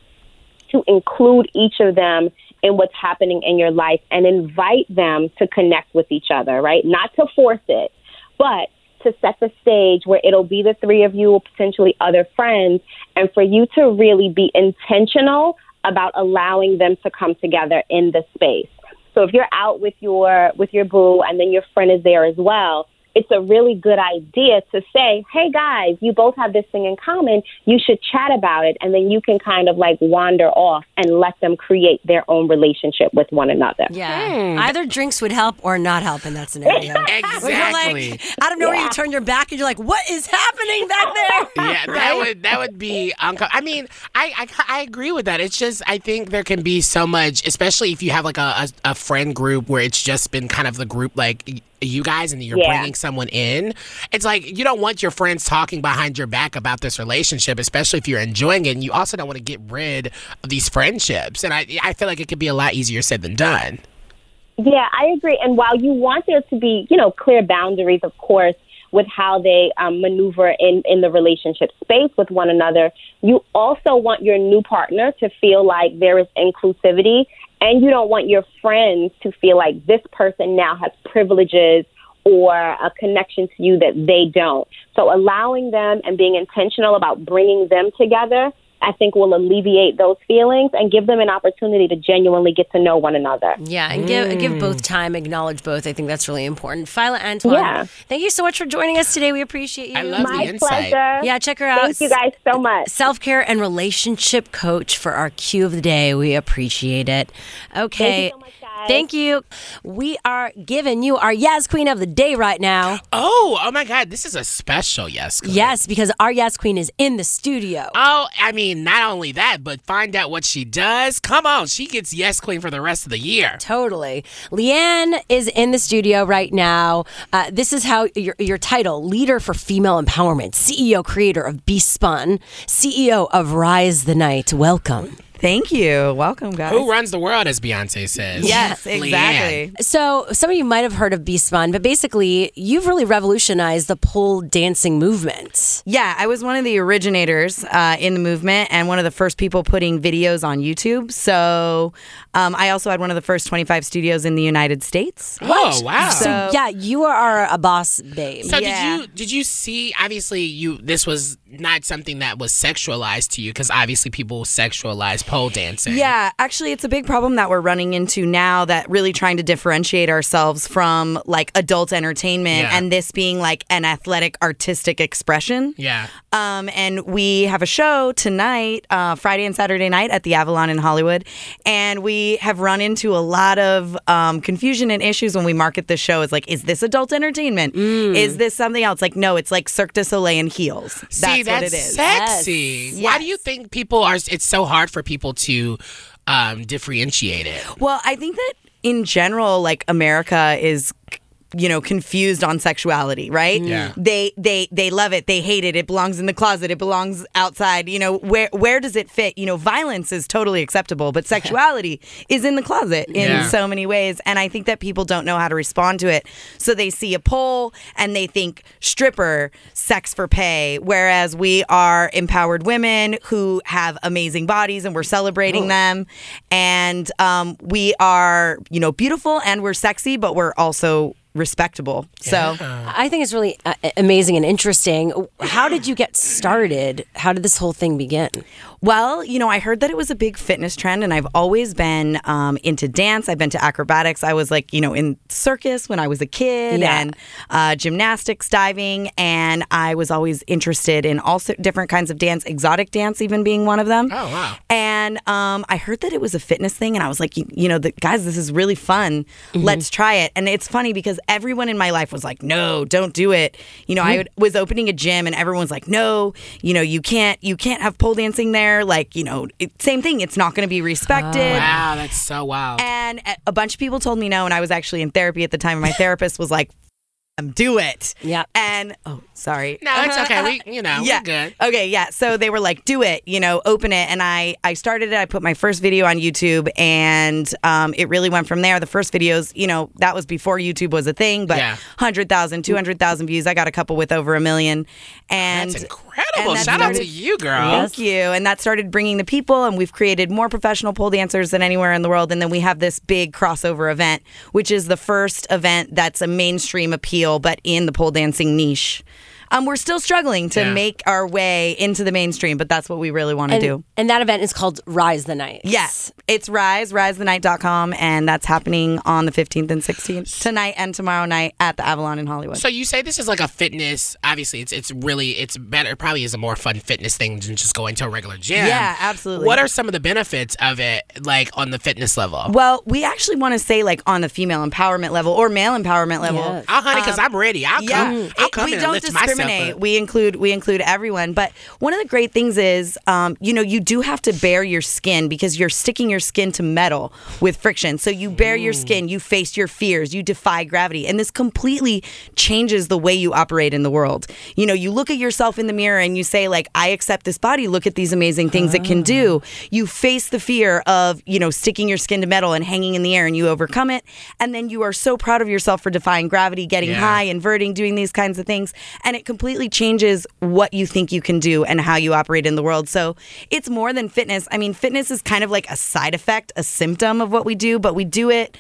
to include each of them in what's happening in your life and invite them to connect with each other, right? Not to force it, but to set the stage where it'll be the three of you or potentially other friends, and for you to really be intentional about allowing them to come together in the space. So if you're out with your with your boo and then your friend is there as well, it's a really good idea to say, hey, guys, you both have this thing in common. You should chat about it. And then you can kind of like wander off and let them create their own relationship with one another. Yeah. Hmm. Either drinks would help or not help in that scenario. Exactly. Like, out of nowhere, yeah. you turn your back and you're like, what is happening back there? Yeah, that would that would be uncomfortable. I mean, I, I, I agree with that. It's just, I think there can be so much, especially if you have like a, a, a friend group where it's just been kind of the group like you guys and you're yeah. bringing someone in. It's like you don't want your friends talking behind your back about this relationship, especially if you're enjoying it. And you also don't want to get rid of these friendships. And I, I feel like it could be a lot easier said than done. Yeah, I agree. And while you want there to be, you know, clear boundaries, of course, with how they um, maneuver in, in the relationship space with one another, you also want your new partner to feel like there is inclusivity. And you don't want your friends to feel like this person now has privileges or a connection to you that they don't. So allowing them and being intentional about bringing them together I think will alleviate those feelings and give them an opportunity to genuinely get to know one another. Yeah, and give Mm. give both time, acknowledge both. I think that's really important. Phyla Antoine, Yeah. thank you so much for joining us today. We appreciate you. I love My the insight. pleasure. Yeah, check her out. Thank you guys so much. Self-care and relationship coach for our cue of the day. We appreciate it. Okay. Thank you so much, guys. Thank you. We are giving you our Yes Queen of the day right now. Oh, oh my God, this is a special yes queen. Yes, because our Yes Queen is in the studio. Oh, I mean, not only that, but find out what she does. Come on, she gets yes queen for the rest of the year. Totally. Leanne is in the studio right now. Uh, this is how your, your title, Leader for Female Empowerment, C E O, creator of Be Spun, C E O of Rise the Night. Welcome. Thank you. Welcome, guys. Who runs the world, as Beyonce says? Yes, Leanne. exactly. So some of you might have heard of Be Spun, but basically you've really revolutionized the pole dancing movement. Yeah, I was one of the originators uh, in the movement and one of the first people putting videos on YouTube. So um, I also had one of the first twenty-five studios in the United States. Oh, wow. So, So- yeah, you are a boss babe. So Yeah. did you did you see? Obviously, you this was not something that was sexualized to you because obviously people sexualize pole dancing. Yeah, actually, it's a big problem that we're running into now, that really trying to differentiate ourselves from like adult entertainment Yeah. and this being like an athletic, artistic expression. Yeah. Um, and we have a show tonight, uh, Friday and Saturday night at the Avalon in Hollywood. And we have run into a lot of um, confusion and issues when we market the show. It's like, is this adult entertainment? Is this something else? Like, no, it's like Cirque du Soleil in heels. That's, See, that's what it is. sexy. Yes. Why do you think people are? It's so hard for people to um, differentiate it. Well, I think that in general, like America is, you know, confused on sexuality, right? Yeah. They they they love it. They hate it. It belongs in the closet. It belongs outside. You know, where where does it fit? You know, violence is totally acceptable, but sexuality is in the closet in Yeah. so many ways. And I think that people don't know how to respond to it. So they see a pole and they think stripper, sex for pay, whereas we are empowered women who have amazing bodies and we're celebrating them. And um, we are, you know, beautiful and we're sexy, but we're also respectable. So I think it's really uh, amazing and interesting. How did you get started? How did this whole thing begin? Well, you know, I heard that it was a big fitness trend, and I've always been um, into dance. I've been to acrobatics. I was like, you know, in circus when I was a kid, Yeah. and uh, gymnastics, diving, and I was always interested in all so- different kinds of dance, exotic dance even being one of them. Oh, wow. And um, I heard that it was a fitness thing, and I was like, you, you know, the, guys, this is really fun. Let's try it. And it's funny because everyone in my life was like, no, don't do it. You know, I would, was opening a gym, and everyone's like, no, you know, you can't, you can't have pole dancing there. Like, you know, it, same thing. It's not going to be respected. Wow, that's so wild. And a- a bunch of people told me no, and I was actually in therapy at the time. And my therapist was like, "F- do it. Yeah. And oh, sorry. No, it's okay. We, you know, yeah. we're good. Okay, yeah. So they were like, do it, you know, open it. And I, I started it. I put my first video on YouTube, and um, it really went from there. The first videos, you know, that was before YouTube was a thing, but Yeah. one hundred thousand, two hundred thousand views. I got a couple with over a million. And That's incredible. and that Shout out to started- you, girl. Thank you. And that started bringing the people, and we've created more professional pole dancers than anywhere in the world. And then we have this big crossover event, which is the first event that's a mainstream appeal, but in the pole dancing niche. Um, we're still struggling to Yeah. make our way into the mainstream, but that's what we really want to And, do. and that event is called Rise the Night. Yes, it's Rise, rise the night dot com, and that's happening on the fifteenth and sixteenth, tonight and tomorrow night at the Avalon in Hollywood. So you say this is like a fitness. Obviously, it's it's really it's better. It probably is a more fun fitness thing than just going to a regular gym. Yeah, absolutely. What are some of the benefits of it, like on the fitness level? Well, we actually want to say like on the female empowerment level or male empowerment level. Yes. Oh, honey, because I'm ready. I'll Yeah, come. I'll It- come we in and don't lift myself discriminate. up. We include we include everyone. But one of the great things is, um, you know, you do have to bare your skin because you're sticking your skin to metal with friction. So you bare your skin, you face your fears, you defy gravity, and this completely changes the way you operate in the world. You know, you look at yourself in the mirror and you say, like, I accept this body. Look at these amazing things it can do. You face the fear of, you know, sticking your skin to metal and hanging in the air, and you overcome it. And then you are so proud of yourself for defying gravity, getting Yeah. high, inverting, doing these kinds of things. And it completely changes what you think you can do and how you operate in the world. So it's more than fitness. I mean, fitness is kind of like a side effect, a symptom of what we do, but we do it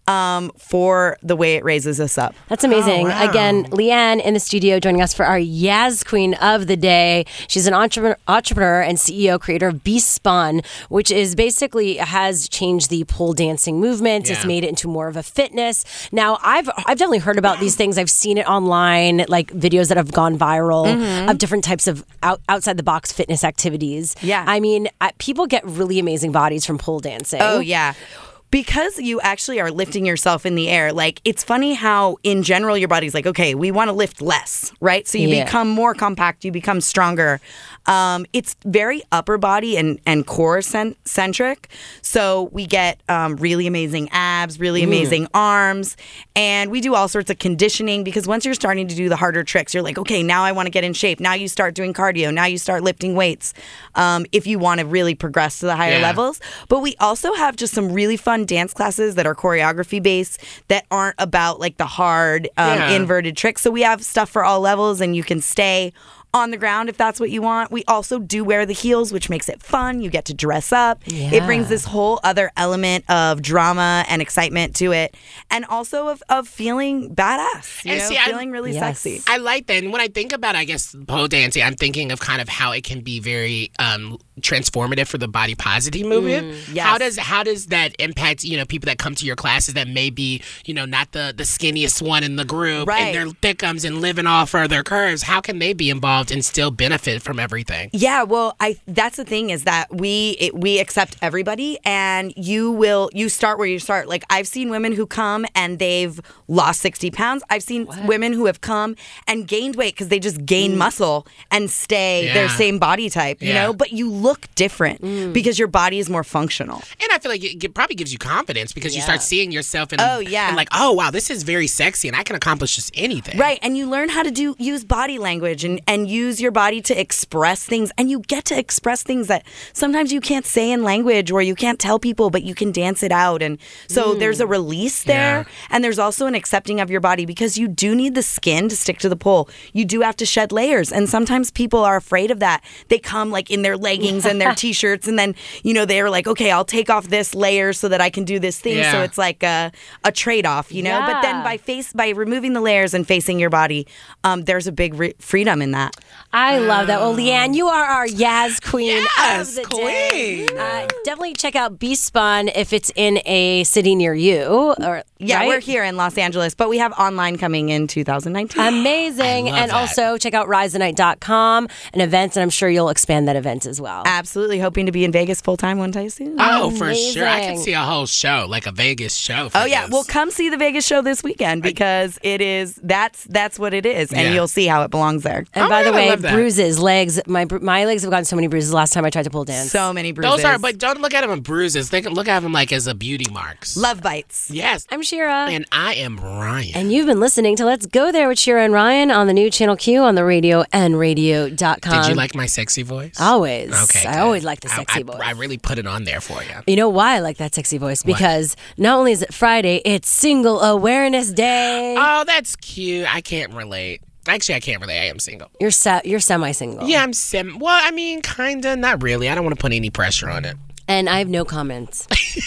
um, for the way it raises us up. That's amazing. Oh, wow. Again, Leanne in the studio joining us for our Yaz Queen of the day. She's an entrepreneur, entrepreneur and C E O, creator of Be Spun, which is basically has changed the pole dancing movement. Yeah. It's made it into more of a fitness. Now, I've I've definitely heard about these things. I've seen it online, like videos that have gone viral Mm-hmm. of different types of out, outside the box fitness activities. Yeah. I mean, I, people get really amazing bodies from pole dancing. Oh, yeah. Because you actually are lifting yourself in the air. Like, it's funny how, in general, your body's like, okay, we want to lift less, right? So you Yeah. become more compact, you become stronger. Um, it's very upper body and, and core cent- centric. So we get um, really amazing abs, really amazing arms. And we do all sorts of conditioning because once you're starting to do the harder tricks, you're like, okay, now I want to get in shape. Now you start doing cardio. Now you start lifting weights um, if you want to really progress to the higher Yeah. levels. But we also have just some really fun dance classes that are choreography based that aren't about like the hard um, Yeah. inverted tricks. So we have stuff for all levels and you can stay on the ground if that's what you want. We also do wear the heels, which makes it fun. You get to dress up. Yeah. It brings this whole other element of drama and excitement to it, and also of, of feeling badass, you And know, see, I- feeling really Yes. sexy. I like that. And when I think about, I guess, pole dancing, I'm thinking of kind of how it can be very um, transformative for the body positive movement. yes. How does how does that impact, you know, people that come to your classes that may be, you know, not the, the skinniest one in the group Right. and they're thickums and living off of their curves? How can they be involved and still benefit from everything? Yeah, well, I that's the thing is that we it, we accept everybody, and you will you start where you start. Like I've seen women who come and they've lost sixty pounds. I've seen women who have come and gained weight because they just gain muscle and stay Yeah. their same body type, you Yeah. know. But you look different because your body is more functional. And I feel like it, it probably gives you confidence because you start seeing yourself in a, Oh, yeah. and like, oh, wow, this is very sexy and I can accomplish just anything. Right, and you learn how to do use body language and, and use your body to express things, and you get to express things that sometimes you can't say in language or you can't tell people, but you can dance it out. And so there's a release there, Yeah. and there's also an accepting of your body because you do need the skin to stick to the pole. You do have to shed layers, and sometimes people are afraid of that. They come like in their leggings and their t-shirts, and then you know they're like, okay, I'll take off this layer so that I can do this thing. Yeah. So it's like a, a trade-off, you know. But then Yeah. by face by removing the layers and facing your body, um, there's a big re- freedom in that. I love that. Well, Leanne, you are our Yaz Queen Yes, of the day. queen. Uh, definitely check out Be Spun if it's in a city near you. Or Yeah, right? we're here in Los Angeles, but we have online coming in two thousand nineteen. Amazing. I love And that. also check out rise the night dot com and events, and I'm sure you'll expand that event as well. Absolutely, hoping to be in Vegas full time one day soon. Oh, for sure. I can Amazing. see a whole show, like a Vegas show. For Oh yeah, this. well come see the Vegas show this weekend because it is that's that's what it is, and Yeah. you'll see how it belongs there. And Oh by my the God, I way, love that. bruises, legs. My br- my legs have gotten so many bruises last time I tried to pole dance. So many bruises. Those are, but don't look at them as bruises. Think, look at them like as a beauty marks. love bites. Yes. I'm Shira. And I am Ryan. And you've been listening to Let's Go There with Shira and Ryan on the new Channel Q on the radio and radio dot com. Did you like my sexy voice? Always. Okay. I good. always like the I- sexy I, voice. I really put it on there for you. You know why I like that sexy voice? Because not only is it Friday, it's Single Awareness Day. Oh, that's cute. I can't relate. Actually, I can't relate. I am single. You're se- you're semi-single. Yeah, I'm sim. Well, I mean, kinda. Not really. I don't want to put any pressure on it. And I have no comments.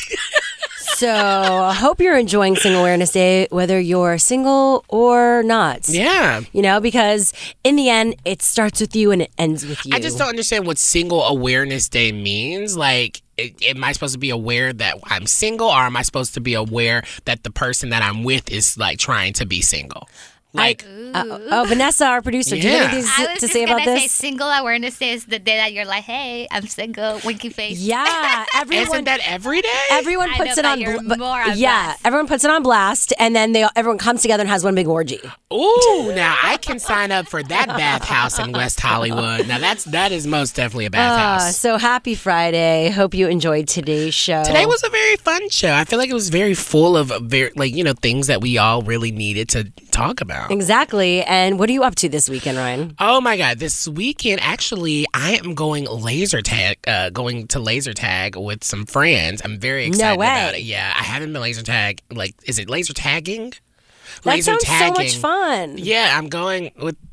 So I hope you're enjoying Single Awareness Day, whether you're single or not. Yeah. You know, because in the end, it starts with you and it ends with you. I just don't understand what Single Awareness Day means. Like, it, am I supposed to be aware that I'm single, or am I supposed to be aware that the person that I'm with is like trying to be single? Like, Uh, oh, Vanessa, our producer, do you have Yeah. anything I to, was to just say about gonna say this? single awareness day is the day that you're like, hey, I'm single, winky face. Yeah, everyone. isn't that every day? Everyone I puts know, it but on. you're bl- more on yeah, blast. everyone puts it on blast, and then they everyone comes together and has one big orgy. Ooh, now I can sign up for that bathhouse in West Hollywood. Now that's that is most definitely a Uh, bathhouse. so happy Friday! Hope you enjoyed today's show. Today was a very fun show. I feel like it was very full of very like you know things that we all really needed to talk about. exactly. And what are you up to this weekend, Ryan? Oh my God! This weekend, actually, I am going laser tag, uh, going to laser tag with some friends. I'm very excited way. about it. Yeah, I haven't been laser tag. Like, is it laser tagging? That Laser sounds so much fun. Yeah, I'm going with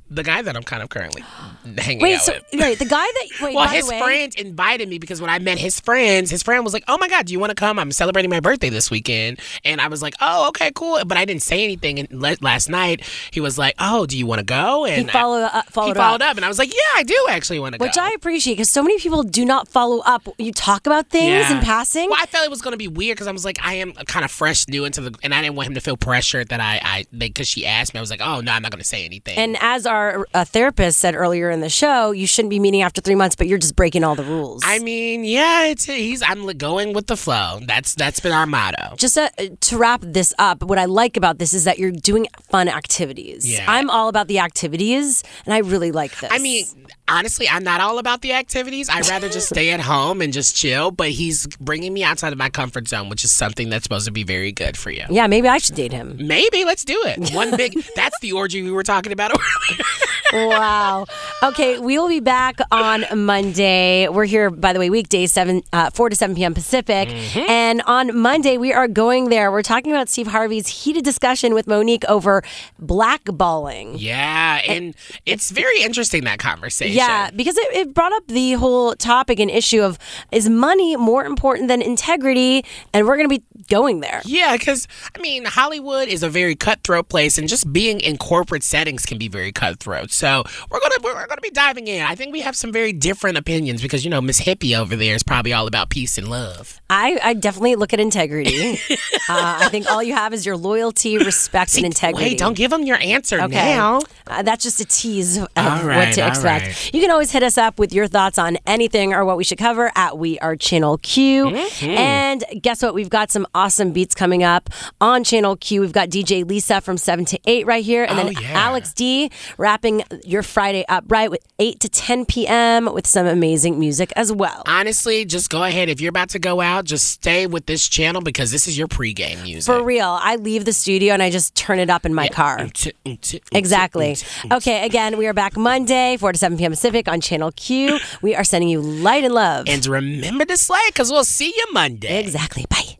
The guy that I'm kind of currently hanging Wait, out so with. right, the guy that wait, well, by his the way, friends invited me because when I met his friends, his friend was like, "Oh my God, do you want to come? I'm celebrating my birthday this weekend." And I was like, "Oh, okay, cool." But I didn't say anything. And le- last night he was like, "Oh, do you want to go?" And he followed uh, followed, he followed up. up, and I was like, "Yeah, I do actually want to go." Which I appreciate because so many people do not follow up. You talk about things Yeah. in passing. Well, I felt it was going to be weird because I was like, I am kind of fresh, new into the, and I didn't want him to feel pressured that I, I, because she asked me, I was like, oh no, I'm not going to say anything. And as our uh, therapist said earlier in the show, you shouldn't be meeting after three months, but you're just breaking all the rules. I mean, yeah, it's he's. I'm going with the flow. That's that's been our motto. Just uh, to wrap this up, what I like about this is that you're doing fun activities. Yeah. I'm all about the activities, and I really like this. I mean, honestly, I'm not all about the activities. I'd rather just stay at home and just chill. But he's bringing me outside of my comfort zone, which is something that's supposed to be very good for you. Yeah, maybe I should date him. Maybe let's do it. One big. That's the orgy we were talking about earlier. Wow. Okay, we will be back on Monday. We're here, by the way, weekdays, seven, uh, four to seven p.m. Pacific. Mm-hmm. And on Monday, we are going there. We're talking about Steve Harvey's heated discussion with Monique over blackballing. Yeah, and it's very interesting, that conversation. Yeah, because it, it brought up the whole topic and issue of, is money more important than integrity? And we're going to be going there. Yeah, because, I mean, Hollywood is a very cutthroat place, and just being in corporate settings can be very cutthroat. So we're gonna we're gonna be diving in. I think we have some very different opinions because, you know, Miss Hippie over there is probably all about peace and love. I, I definitely look at integrity. uh, I think all you have is your loyalty, respect, See, and integrity. Wait, don't give them your answer Okay. now. Uh, that's just a tease of All right, what to all expect. right. You can always hit us up with your thoughts on anything or what we should cover at We Are Channel Q. Mm-hmm. And guess what? We've got some awesome beats coming up on Channel Q. We've got D J Lisa from seven to eight right here. And Oh, then yeah. Alex D wrapping your Friday up right with eight to ten p.m. with some amazing music as well. Honestly, just go ahead. If you're about to go out, just stay with this channel because this is your pregame music. For real, I leave the studio and I just turn it up in my car. Exactly. Okay, again, we are back Monday, four to seven p.m. Pacific on Channel Q. We are sending you light and love. And remember to slay because we'll see you Monday. Exactly. Bye.